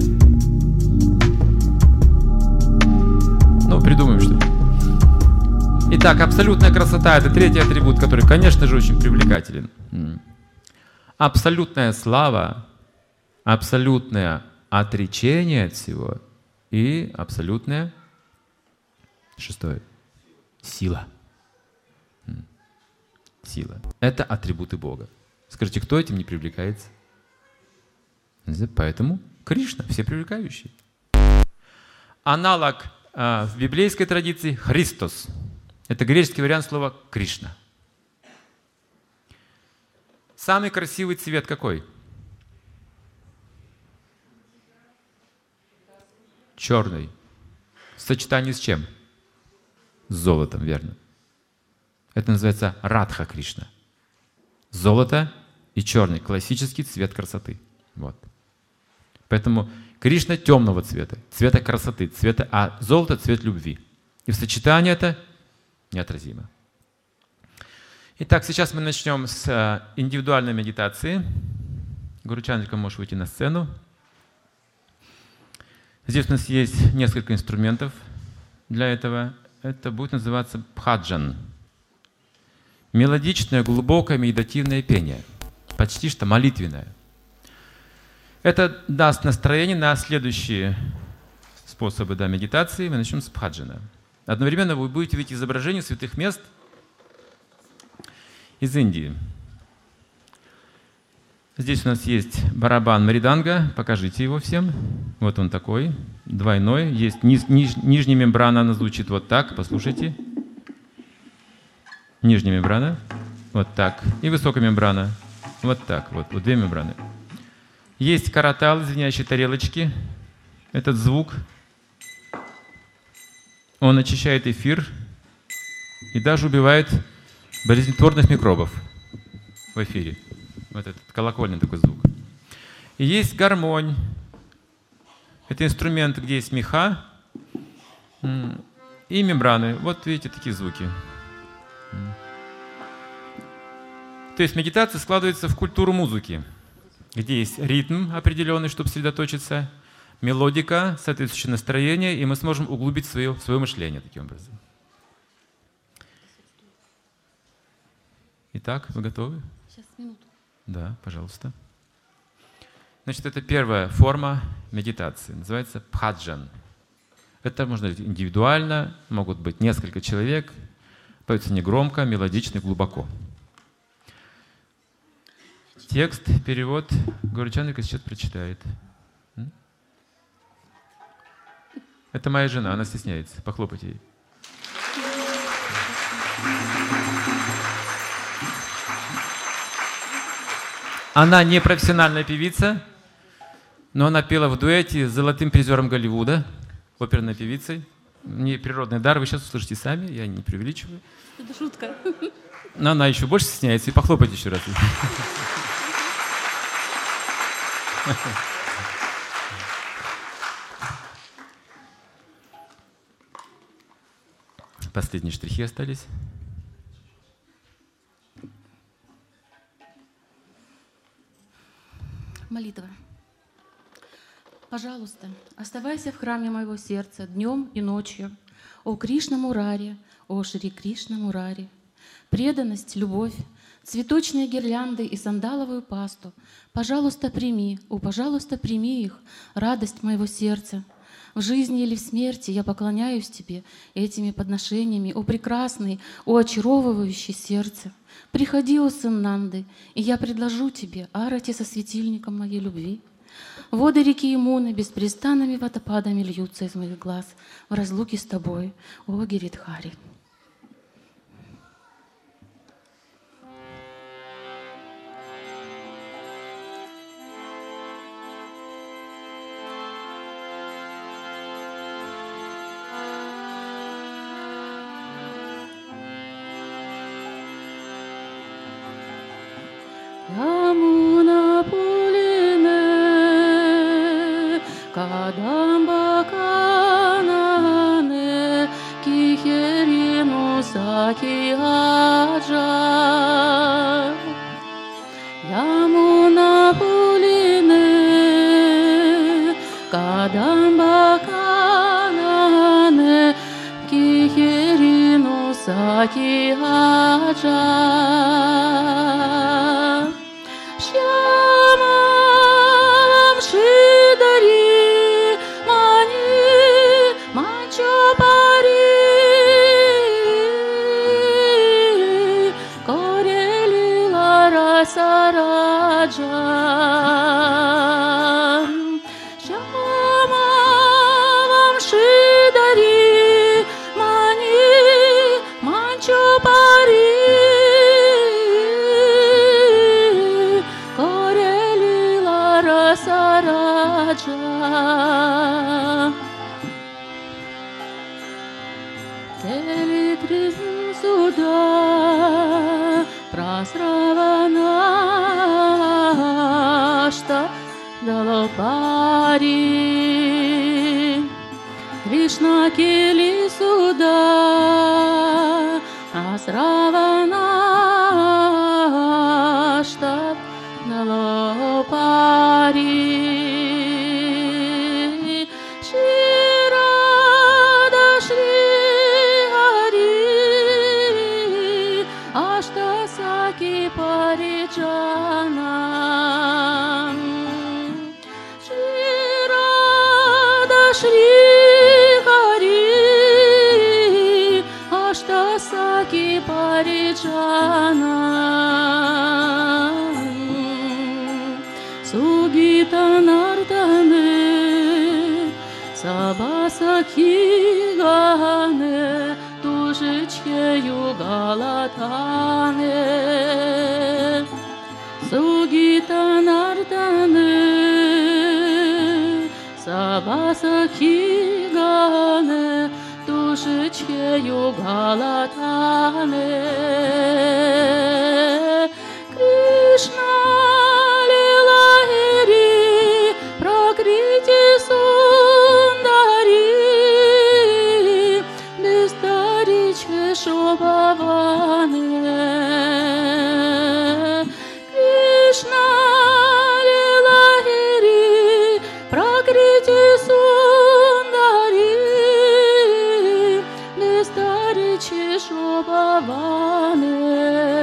Ну, придумаем что-нибудь. Итак, абсолютная красота – это третий атрибут, который, конечно же, очень привлекателен. Абсолютная слава, абсолютное отречение от всего и абсолютное, шестое, сила. Сила. Это атрибуты Бога. Скажите, кто этим не привлекается? Поэтому Кришна, все привлекающие. Аналог в библейской традиции Христос. Это греческий вариант слова Кришна. Самый красивый цвет какой? Черный. В сочетании с чем? С золотом, верно. Это называется Радха Кришна. Золото и черный. Классический цвет красоты. Вот. Поэтому Кришна темного цвета, цвета красоты, а золото – цвет любви. И в сочетании это неотразимо. Итак, сейчас мы начнем с индивидуальной медитации. Гуру Чандрика, можешь выйти на сцену. Здесь у нас есть несколько инструментов для этого. Это будет называться бхаджан. Мелодичное, глубокое, медитативное пение. Почти что молитвенное. Это даст настроение на следующие способы медитации. Мы начнем с бхаджана. Одновременно вы будете видеть изображения святых мест из Индии. Здесь у нас есть барабан мриданга. Покажите его всем. Вот он такой, двойной. Есть нижняя мембрана, она звучит вот так. Послушайте. Нижняя мембрана. Вот так. И высокая мембрана. Вот так. Вот две мембраны. Есть каратал, звенящие тарелочки. Этот звук, он очищает эфир и даже убивает болезнетворных микробов в эфире. Вот этот колокольный такой звук. И есть гармонь. Это инструмент, где есть меха и мембраны. Вот видите, такие звуки. То есть медитация складывается в культуру музыки, где есть ритм определенный, чтобы сосредоточиться, мелодика, соответствующее настроение, и мы сможем углубить свое мышление таким образом. Итак, вы готовы? Сейчас, минуту. Да, пожалуйста. Значит, это первая форма медитации, называется бхаджан. Это можно делать индивидуально, могут быть несколько человек, поется негромко, мелодично и глубоко. Текст, перевод Гуру Чандрика сейчас прочитает. Это моя жена, она стесняется. Похлопайте ей. Она не профессиональная певица, но она пела в дуэте с золотым призером Голливуда, оперной певицей. Не природный дар, вы сейчас услышите сами, я не преувеличиваю. Это шутка. Но она еще больше стесняется, и похлопайте еще раз. Последние штрихи остались. Молитва. Пожалуйста, оставайся в храме моего сердца днем и ночью. О Кришна Мурари, о Шри Кришна Мурари. Преданность, любовь, цветочные гирлянды и сандаловую пасту. Пожалуйста, прими, пожалуйста, прими их, радость моего сердца. В жизни или в смерти я поклоняюсь Тебе этими подношениями, о прекрасный, о очаровывающий сердце. Приходи, о сын Нанды, и я предложу Тебе арати со светильником моей любви. Воды реки Ямуны беспрестанными водопадами льются из моих глаз в разлуке с Тобой, о Гиридхари. Ямуна пулине, кадамба канане, кихерину саки аджа. Ямуна пулине, кадамба канане, кихерину саки аджа. Шьямам шидари мани манчапари корелила расараджа. Шьямам шидари мани манчапари Сараджа. Телитрин суда прасраванашта далапари. Кришна кили суда асраванашта далапари. Шри Хари, Аштасаки Париджана, Сугита Нардане, Сабасаки Гане, Тушечке Югалатане, Сугита Нардане, Сабасаки гане, душечке югалатане. Кришна лилахири, пракрити сундари, бестариче шобаване. Кришна Пракрити сундари, бестариче шобаване.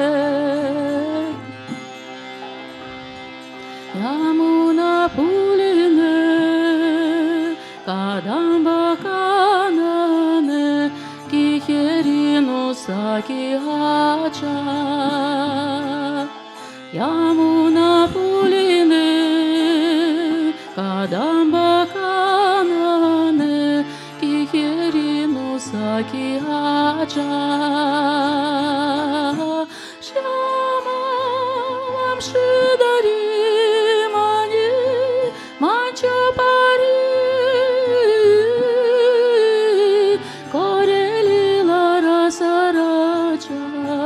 Ямуна пулине, кадамба канане, кихерину саки ача. Ямуна пулине, кадамба канане, Shyamal Shridari Mani Manchapari Korelila Rasaraja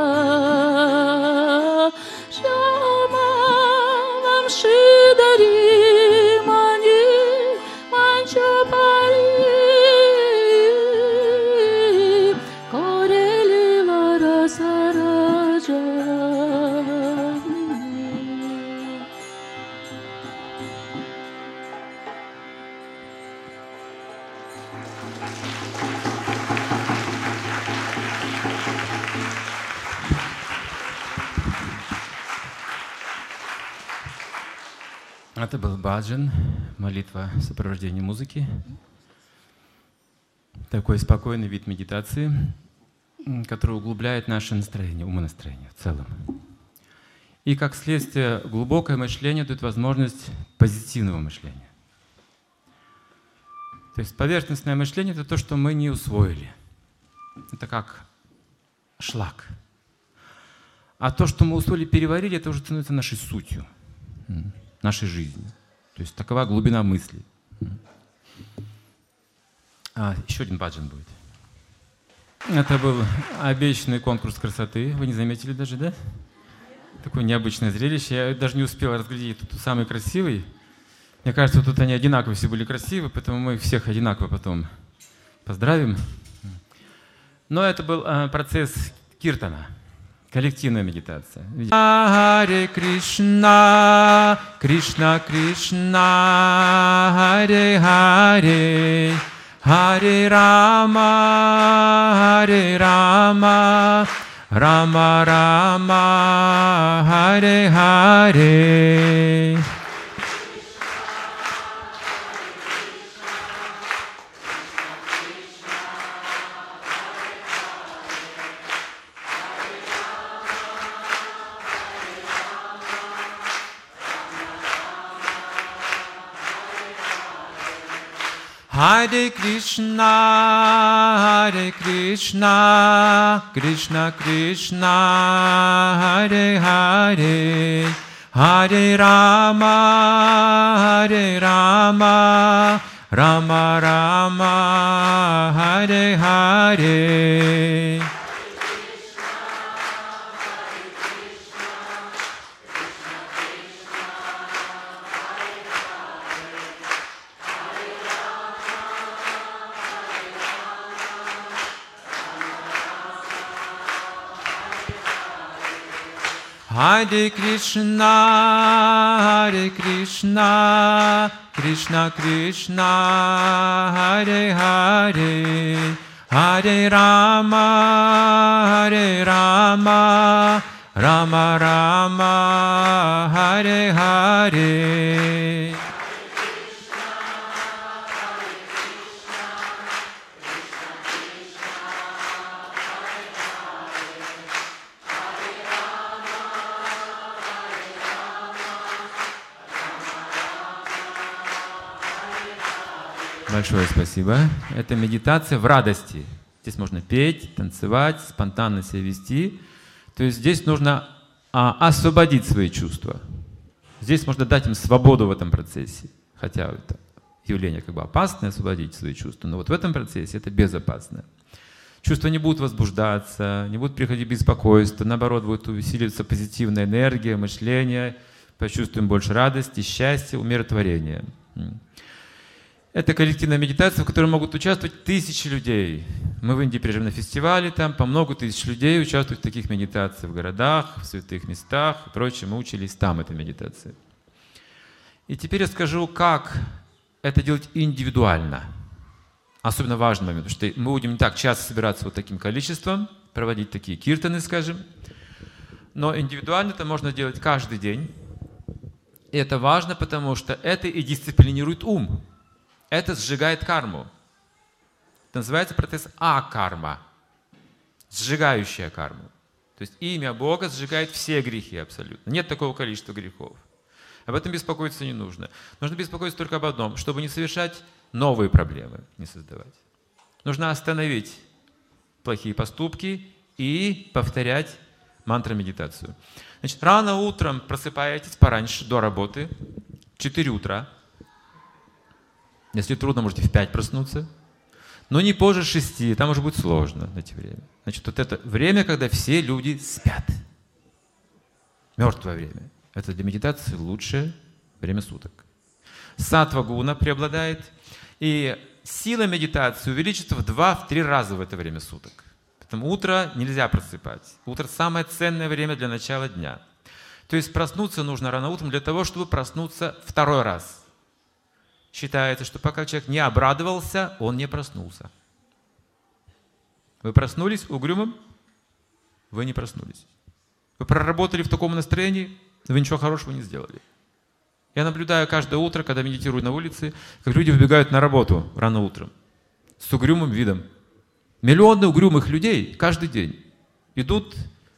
Shyamal Shridari Mani Manchapari Korelila Rasaraja. Это был баджан, молитва в сопровождении музыки. Такой спокойный вид медитации, который углубляет наше настроение, умонастроение в целом. И как следствие, глубокое мышление дает возможность позитивного мышления. То есть поверхностное мышление — это то, что мы не усвоили. Это как шлак. А то, что мы усвоили, переварили, это уже становится нашей сутью, нашей жизни. То есть такова глубина мысли. Еще один баджан будет. Это был обещанный конкурс красоты. Вы не заметили даже, да? Такое необычное зрелище. Я даже не успел разглядеть, кто самый красивый. Мне кажется, тут они одинаковые все были красивы, поэтому мы всех одинаково потом поздравим. Но это был процесс киртана, коллективная медитация. Харе Кришна, Кришна Кришна, Харе Харе, Харе Рама, Харе Рама, Рама Рама, Харе Харе. Харе Кришна, Кришна Кришна, Харе Харе, Харе Рама, Рама Рама, Харе Харе. Харе Кришна, Кришна Кришна, Харе Харе, Харе Рама, Рама Рама, Харе Харе. Большое спасибо. Это медитация в радости. Здесь можно петь, танцевать, спонтанно себя вести. То есть здесь нужно освободить свои чувства. Здесь можно дать им свободу в этом процессе. Хотя это явление как бы опасное, освободить свои чувства. Но вот в этом процессе это безопасно. Чувства не будут возбуждаться, не будут приходить беспокойство. Наоборот, будет усиливаться позитивная энергия, мышление. Почувствуем больше радости, счастья, умиротворения. Это коллективная медитация, в которой могут участвовать тысячи людей. Мы в Индии приезжаем на фестивали, там по много тысяч людей участвуют в таких медитациях в городах, в святых местах и прочее. Мы учились там этой медитации. И теперь я скажу, как это делать индивидуально. Особенно важный момент, потому что мы будем не так часто собираться вот таким количеством, проводить такие киртаны, скажем. Но индивидуально это можно делать каждый день. И это важно, потому что это и дисциплинирует ум. Это сжигает карму. Это называется процесс а-карма. Сжигающая карму. То есть имя Бога сжигает все грехи абсолютно. Нет такого количества грехов. Об этом беспокоиться не нужно. Нужно беспокоиться только об одном, чтобы не совершать новые проблемы, не создавать. Нужно остановить плохие поступки и повторять мантра-медитацию. Значит, рано утром просыпаетесь пораньше, до работы, в 4 утра. Если трудно, можете в 5 проснуться. Но не позже 6, там уже будет сложно найти время. Значит, вот это время, когда все люди спят. Мертвое время. Это для медитации лучшее время суток. Саттва-гуна преобладает, и сила медитации увеличится в 2-3 раза в это время суток. Поэтому утро нельзя просыпать. Утро – самое ценное время для начала дня. То есть проснуться нужно рано утром для того, чтобы проснуться второй раз. Считается, что пока человек не обрадовался, он не проснулся. Вы проснулись угрюмым? Вы не проснулись. Вы проработали в таком настроении, вы ничего хорошего не сделали. Я наблюдаю каждое утро, когда медитирую на улице, как люди выбегают на работу рано утром с угрюмым видом. Миллионы угрюмых людей каждый день идут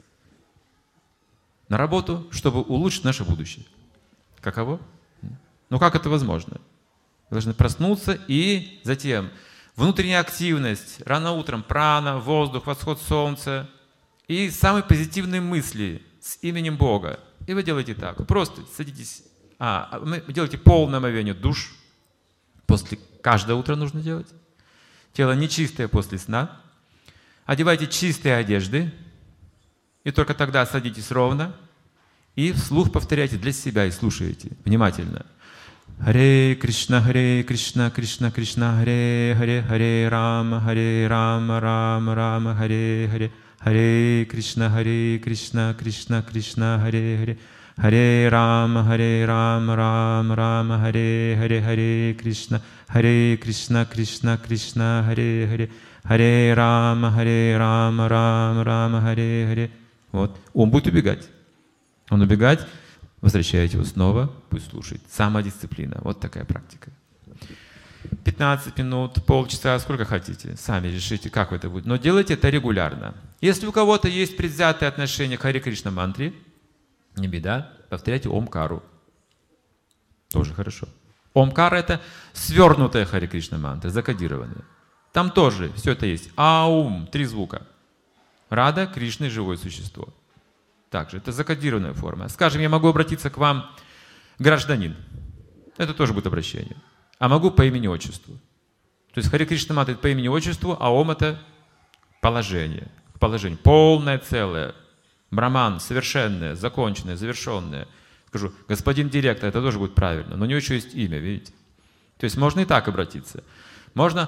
на работу, чтобы улучшить наше будущее. Каково? Ну как это возможно? Вы должны проснуться и затем внутренняя активность, рано утром прана, воздух, восход солнца и самые позитивные мысли с именем Бога. И вы делаете так. Вы просто садитесь, вы делаете полное омовение душ. После каждое утро нужно делать. Тело нечистое после сна. Одевайте чистые одежды. И только тогда садитесь ровно. И вслух повторяйте для себя и слушайте внимательно. Харе Кришна, Кришна, Кришна, Харе Харе, Харе Рама, Рама, Рама, Харе Харе, Харе Кришна, Кришна, Кришна, Харе Харе, Харе Рама, Рама, Рама, Харе Харе, Харе Кришна, Кришна, Кришна, Харе Харе, Харе Рама, Рама, Рама, Харе Харе. Вот, он будет убегать. Он убегать. Возвращаете его снова, пусть слушает. Самодисциплина. Вот такая практика. 15 минут, полчаса, сколько хотите. Сами решите, как это будет. Но делайте это регулярно. Если у кого-то есть предвзятое отношение к Харе Кришна мантре, не беда, повторяйте Омкару. Тоже хорошо. Омкара — это свернутая Харе Кришна мантра, закодированная. Там тоже все это есть. Аум, 3 звука. Рада, Кришна — живое существо. Также это закодированная форма. Скажем, я могу обратиться к вам, гражданин. Это тоже будет обращение. А могу по имени-отчеству. То есть Харе Кришна мантра — это по имени-отчеству, а Ом — это положение. Положение. Полное, целое. Браман, совершенное, законченное, завершенное. Скажу, господин директор, это тоже будет правильно. Но у него еще есть имя, видите? То есть можно и так обратиться. Можно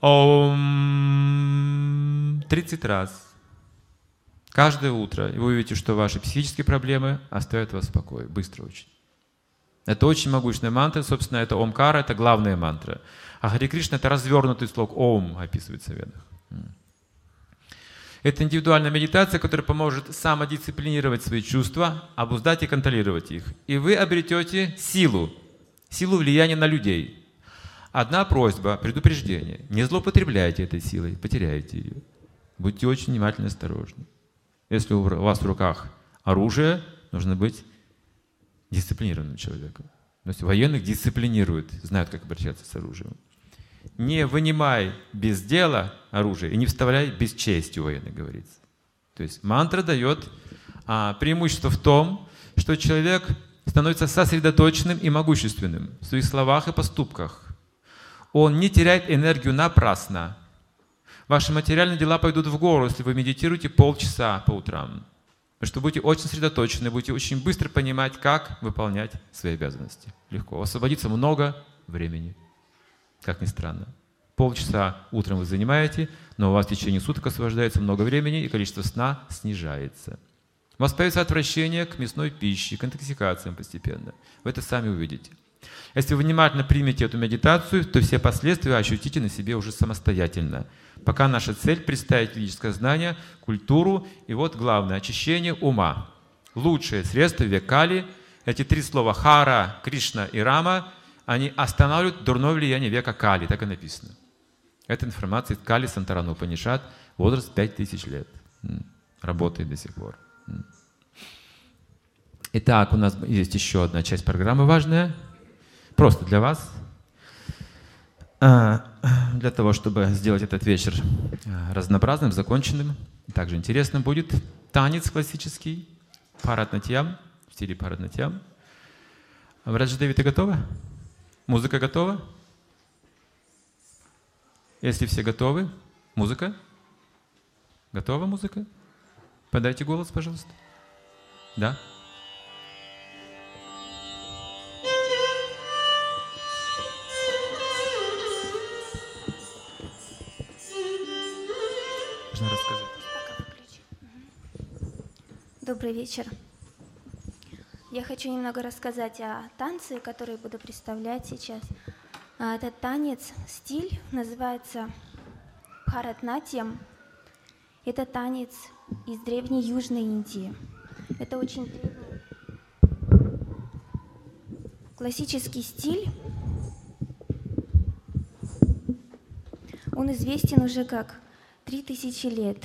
Ом 30 раз. Каждое утро, и вы увидите, что ваши психические проблемы оставят вас в покое. Быстро очень. Это очень могущественная мантра. Собственно, это Омкара, это главная мантра. А Харе Кришна — это развернутый слог Ом, описывается в ведах. Это индивидуальная медитация, которая поможет самодисциплинировать свои чувства, обуздать и контролировать их. И вы обретете силу влияния на людей. Одна просьба, предупреждение. Не злоупотребляйте этой силой, потеряете ее. Будьте очень внимательны и осторожны. Если у вас в руках оружие, нужно быть дисциплинированным человеком. То есть военных дисциплинируют, знают, как обращаться с оружием. Не вынимай без дела оружие и не вставляй без чести, у военных говорится. То есть мантра дает преимущество в том, что человек становится сосредоточенным и могущественным в своих словах и поступках. Он не теряет энергию напрасно. Ваши материальные дела пойдут в гору, если вы медитируете полчаса по утрам. Потому что будете очень сосредоточены, будете очень быстро понимать, как выполнять свои обязанности. Легко. Освободится много времени. Как ни странно. Полчаса утром вы занимаете, но у вас в течение суток освобождается много времени, и количество сна снижается. У вас появится отвращение к мясной пище, к интоксикациям постепенно. Вы это сами увидите. Если вы внимательно примете эту медитацию, то все последствия ощутите на себе уже самостоятельно. Пока наша цель — представить ведическое знание, культуру и вот главное — очищение ума. Лучшее средство в век Кали — эти 3 слова Хара, Кришна и Рама — они останавливают дурное влияние века Кали, так и написано. Это информация из Кали Сантарана Упанишад, возраст 5000 лет. Работает до сих пор. Итак, у нас есть еще одна часть программы важная. Просто для вас. Для того, чтобы сделать этот вечер разнообразным, законченным, также интересным, будет танец классический, Бхаратнатьям, в стиле Бхаратнатьям. Раджадеви, ты готова? Музыка готова? Если все готовы, музыка? Готова музыка? Подайте голос, пожалуйста. Да? Можно рассказать. Добрый вечер. Я хочу немного рассказать о танце, который буду представлять сейчас. Этот танец, стиль называется Бхаратнатьям. Это танец из древней Южной Индии. Это очень древний классический стиль. Он известен уже как 3000 лет.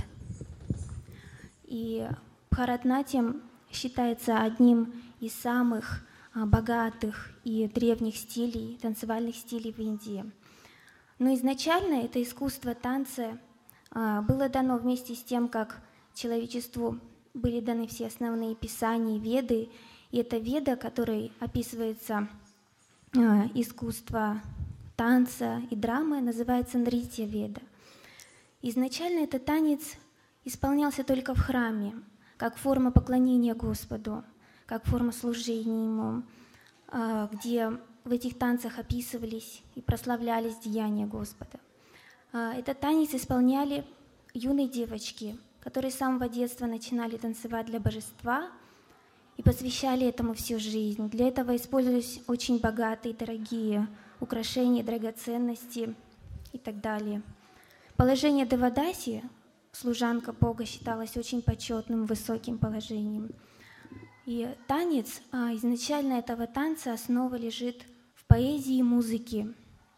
И Бхаратнатьям считается одним из самых богатых и древних стилей, танцевальных стилей в Индии. Но изначально это искусство танца было дано вместе с тем, как человечеству были даны все основные писания, веды. И это веда, которой описывается искусство танца и драмы, называется Нритья-веда. Изначально этот танец исполнялся только в храме, как форма поклонения Господу, как форма служения Ему, где в этих танцах описывались и прославлялись деяния Господа. Этот танец исполняли юные девочки, которые с самого детства начинали танцевать для божества и посвящали этому всю жизнь. Для этого использовались очень богатые, дорогие украшения, драгоценности и так далее. Положение Девадаси, служанка Бога, считалось очень почетным, высоким положением. И танец, изначально этого танца основа лежит в поэзии и музыке.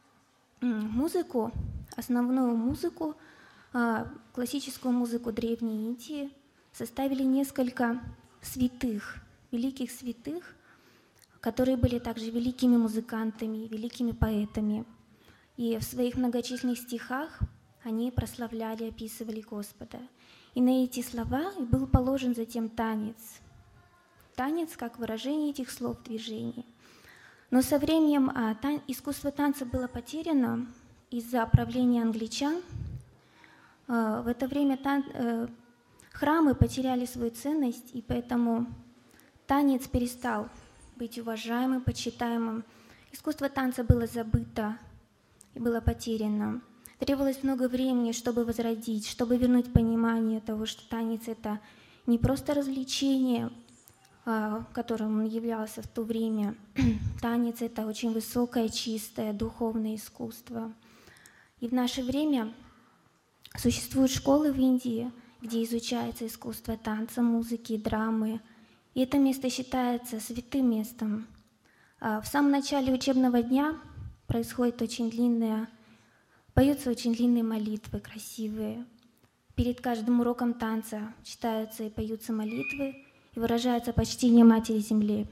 Основную музыку, классическую музыку Древней Индии составили несколько святых, великих святых, которые были также великими музыкантами, великими поэтами. И в своих многочисленных стихах они прославляли, описывали Господа. И на эти слова был положен затем танец. Танец как выражение этих слов в движении. Но со временем искусство танца было потеряно из-за правления англичан. В это время храмы потеряли свою ценность, и поэтому танец перестал быть уважаемым, почитаемым. Искусство танца было забыто и было потеряно. Требовалось много времени, чтобы возродить, чтобы вернуть понимание того, что танец — это не просто развлечение, которым он являлся в то время. Танец — это очень высокое, чистое, духовное искусство. И в наше время существуют школы в Индии, где изучается искусство танца, музыки, драмы. И это место считается святым местом. В самом начале учебного дня поются очень длинные молитвы, красивые. Перед каждым уроком танца читаются и поются молитвы, и выражается почтение Матери Земли.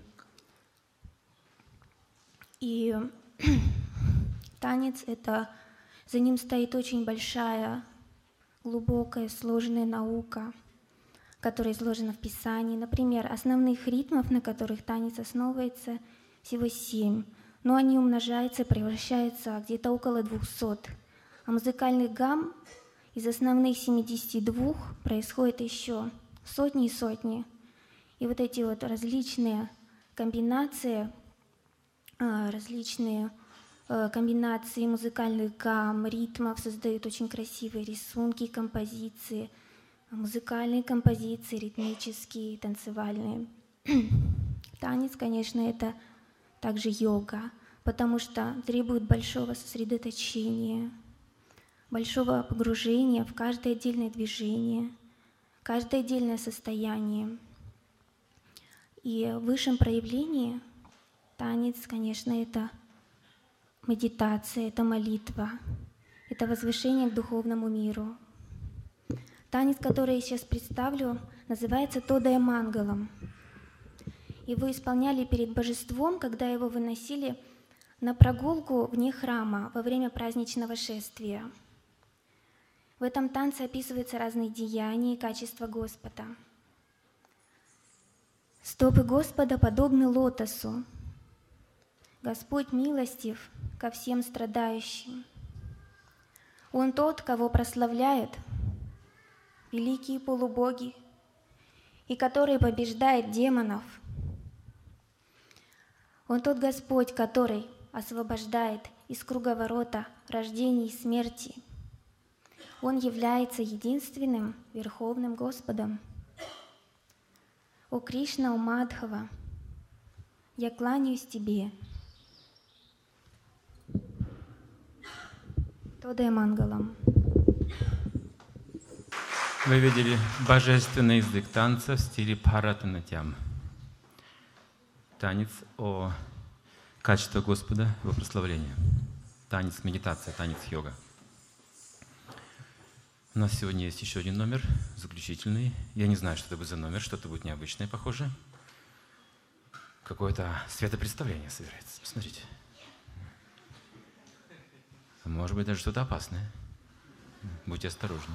И танец — это за ним стоит очень большая, глубокая, сложная наука, которая изложена в Писании. Например, основных ритмов, на которых танец основывается, всего 7, но они умножаются, превращаются где-то около 200. А музыкальных гамм из основных 72 происходит еще сотни и сотни. И вот эти вот различные комбинации музыкальных гамм, ритмов создают очень красивые рисунки, композиции, музыкальные композиции, ритмические, танцевальные. Танец, конечно, это также йога, потому что требует большого сосредоточения, большого погружения в каждое отдельное движение, каждое отдельное состояние. И в высшем проявлении танец, конечно, это медитация, это молитва, это возвышение к духовному миру. Танец, который я сейчас представлю, называется Тодая Мангалам. Его исполняли перед божеством, когда его выносили на прогулку вне храма во время праздничного шествия. В этом танце описываются разные деяния и качества Господа. Стопы Господа подобны лотосу. Господь милостив ко всем страдающим. Он тот, кого прославляют великие полубоги, и который побеждает демонов. Он тот Господь, который освобождает из круговорота рождения и смерти. Он является единственным Верховным Господом. О Кришна, о Мадхава, я кланяюсь Тебе. Тодая Мангалам. Вы видели божественный язык танца в стиле Бхаратанатьям. Танец о качестве Господа, его прославления. Танец медитация, танец йога. У нас сегодня есть еще один номер, заключительный. Я не знаю, что это будет за номер, что-то будет необычное, похоже. Какое-то светопредставление собирается. Посмотрите. Может быть, даже что-то опасное. Будьте осторожны.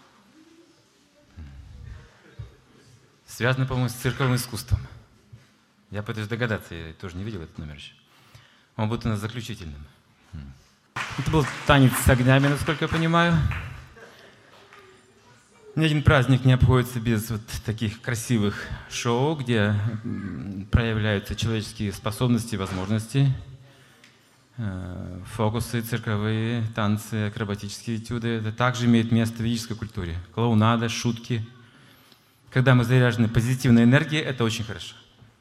Связано, по-моему, с цирковым искусством. Я пытаюсь догадаться, я тоже не видел этот номер еще. Он будет у нас заключительным. Это был танец с огнями, насколько я понимаю. Ни один праздник не обходится без вот таких красивых шоу, где проявляются человеческие способности и возможности. Фокусы, цирковые, танцы, акробатические этюды. Это также имеет место в ведической культуре. Клоунада, шутки. Когда мы заряжены позитивной энергией, это очень хорошо.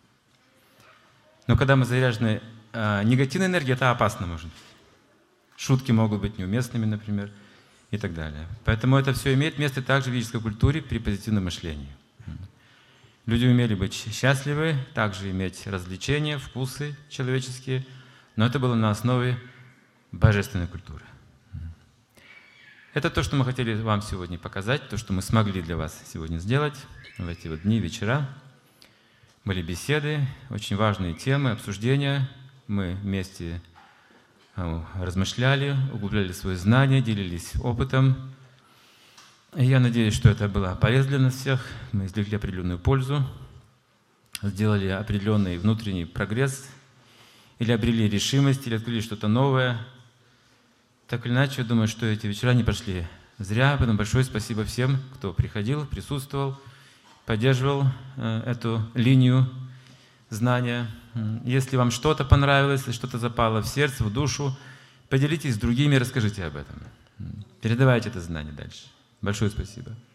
Но когда мы заряжены негативной энергией, это опасно может быть. Шутки могут быть неуместными, например, и так далее. Поэтому это все имеет место также в ведической культуре при позитивном мышлении. Люди умели быть счастливы, также иметь развлечения, вкусы человеческие, но это было на основе божественной культуры. Это то, что мы хотели вам сегодня показать, то, что мы смогли для вас сегодня сделать в эти вот дни, вечера. Были беседы, очень важные темы, обсуждения. Мы вместе размышляли, углубляли свои знания, делились опытом. И я надеюсь, что это было полезно для нас всех. Мы извлекли определенную пользу, сделали определенный внутренний прогресс, или обрели решимость, или открыли что-то новое. Так или иначе, я думаю, что эти вечера не прошли зря. Поэтому большое спасибо всем, кто приходил, присутствовал, поддерживал эту линию знания. Если вам что-то понравилось, если что-то запало в сердце, в душу, поделитесь с другими, расскажите об этом. Передавайте это знание дальше. Большое спасибо.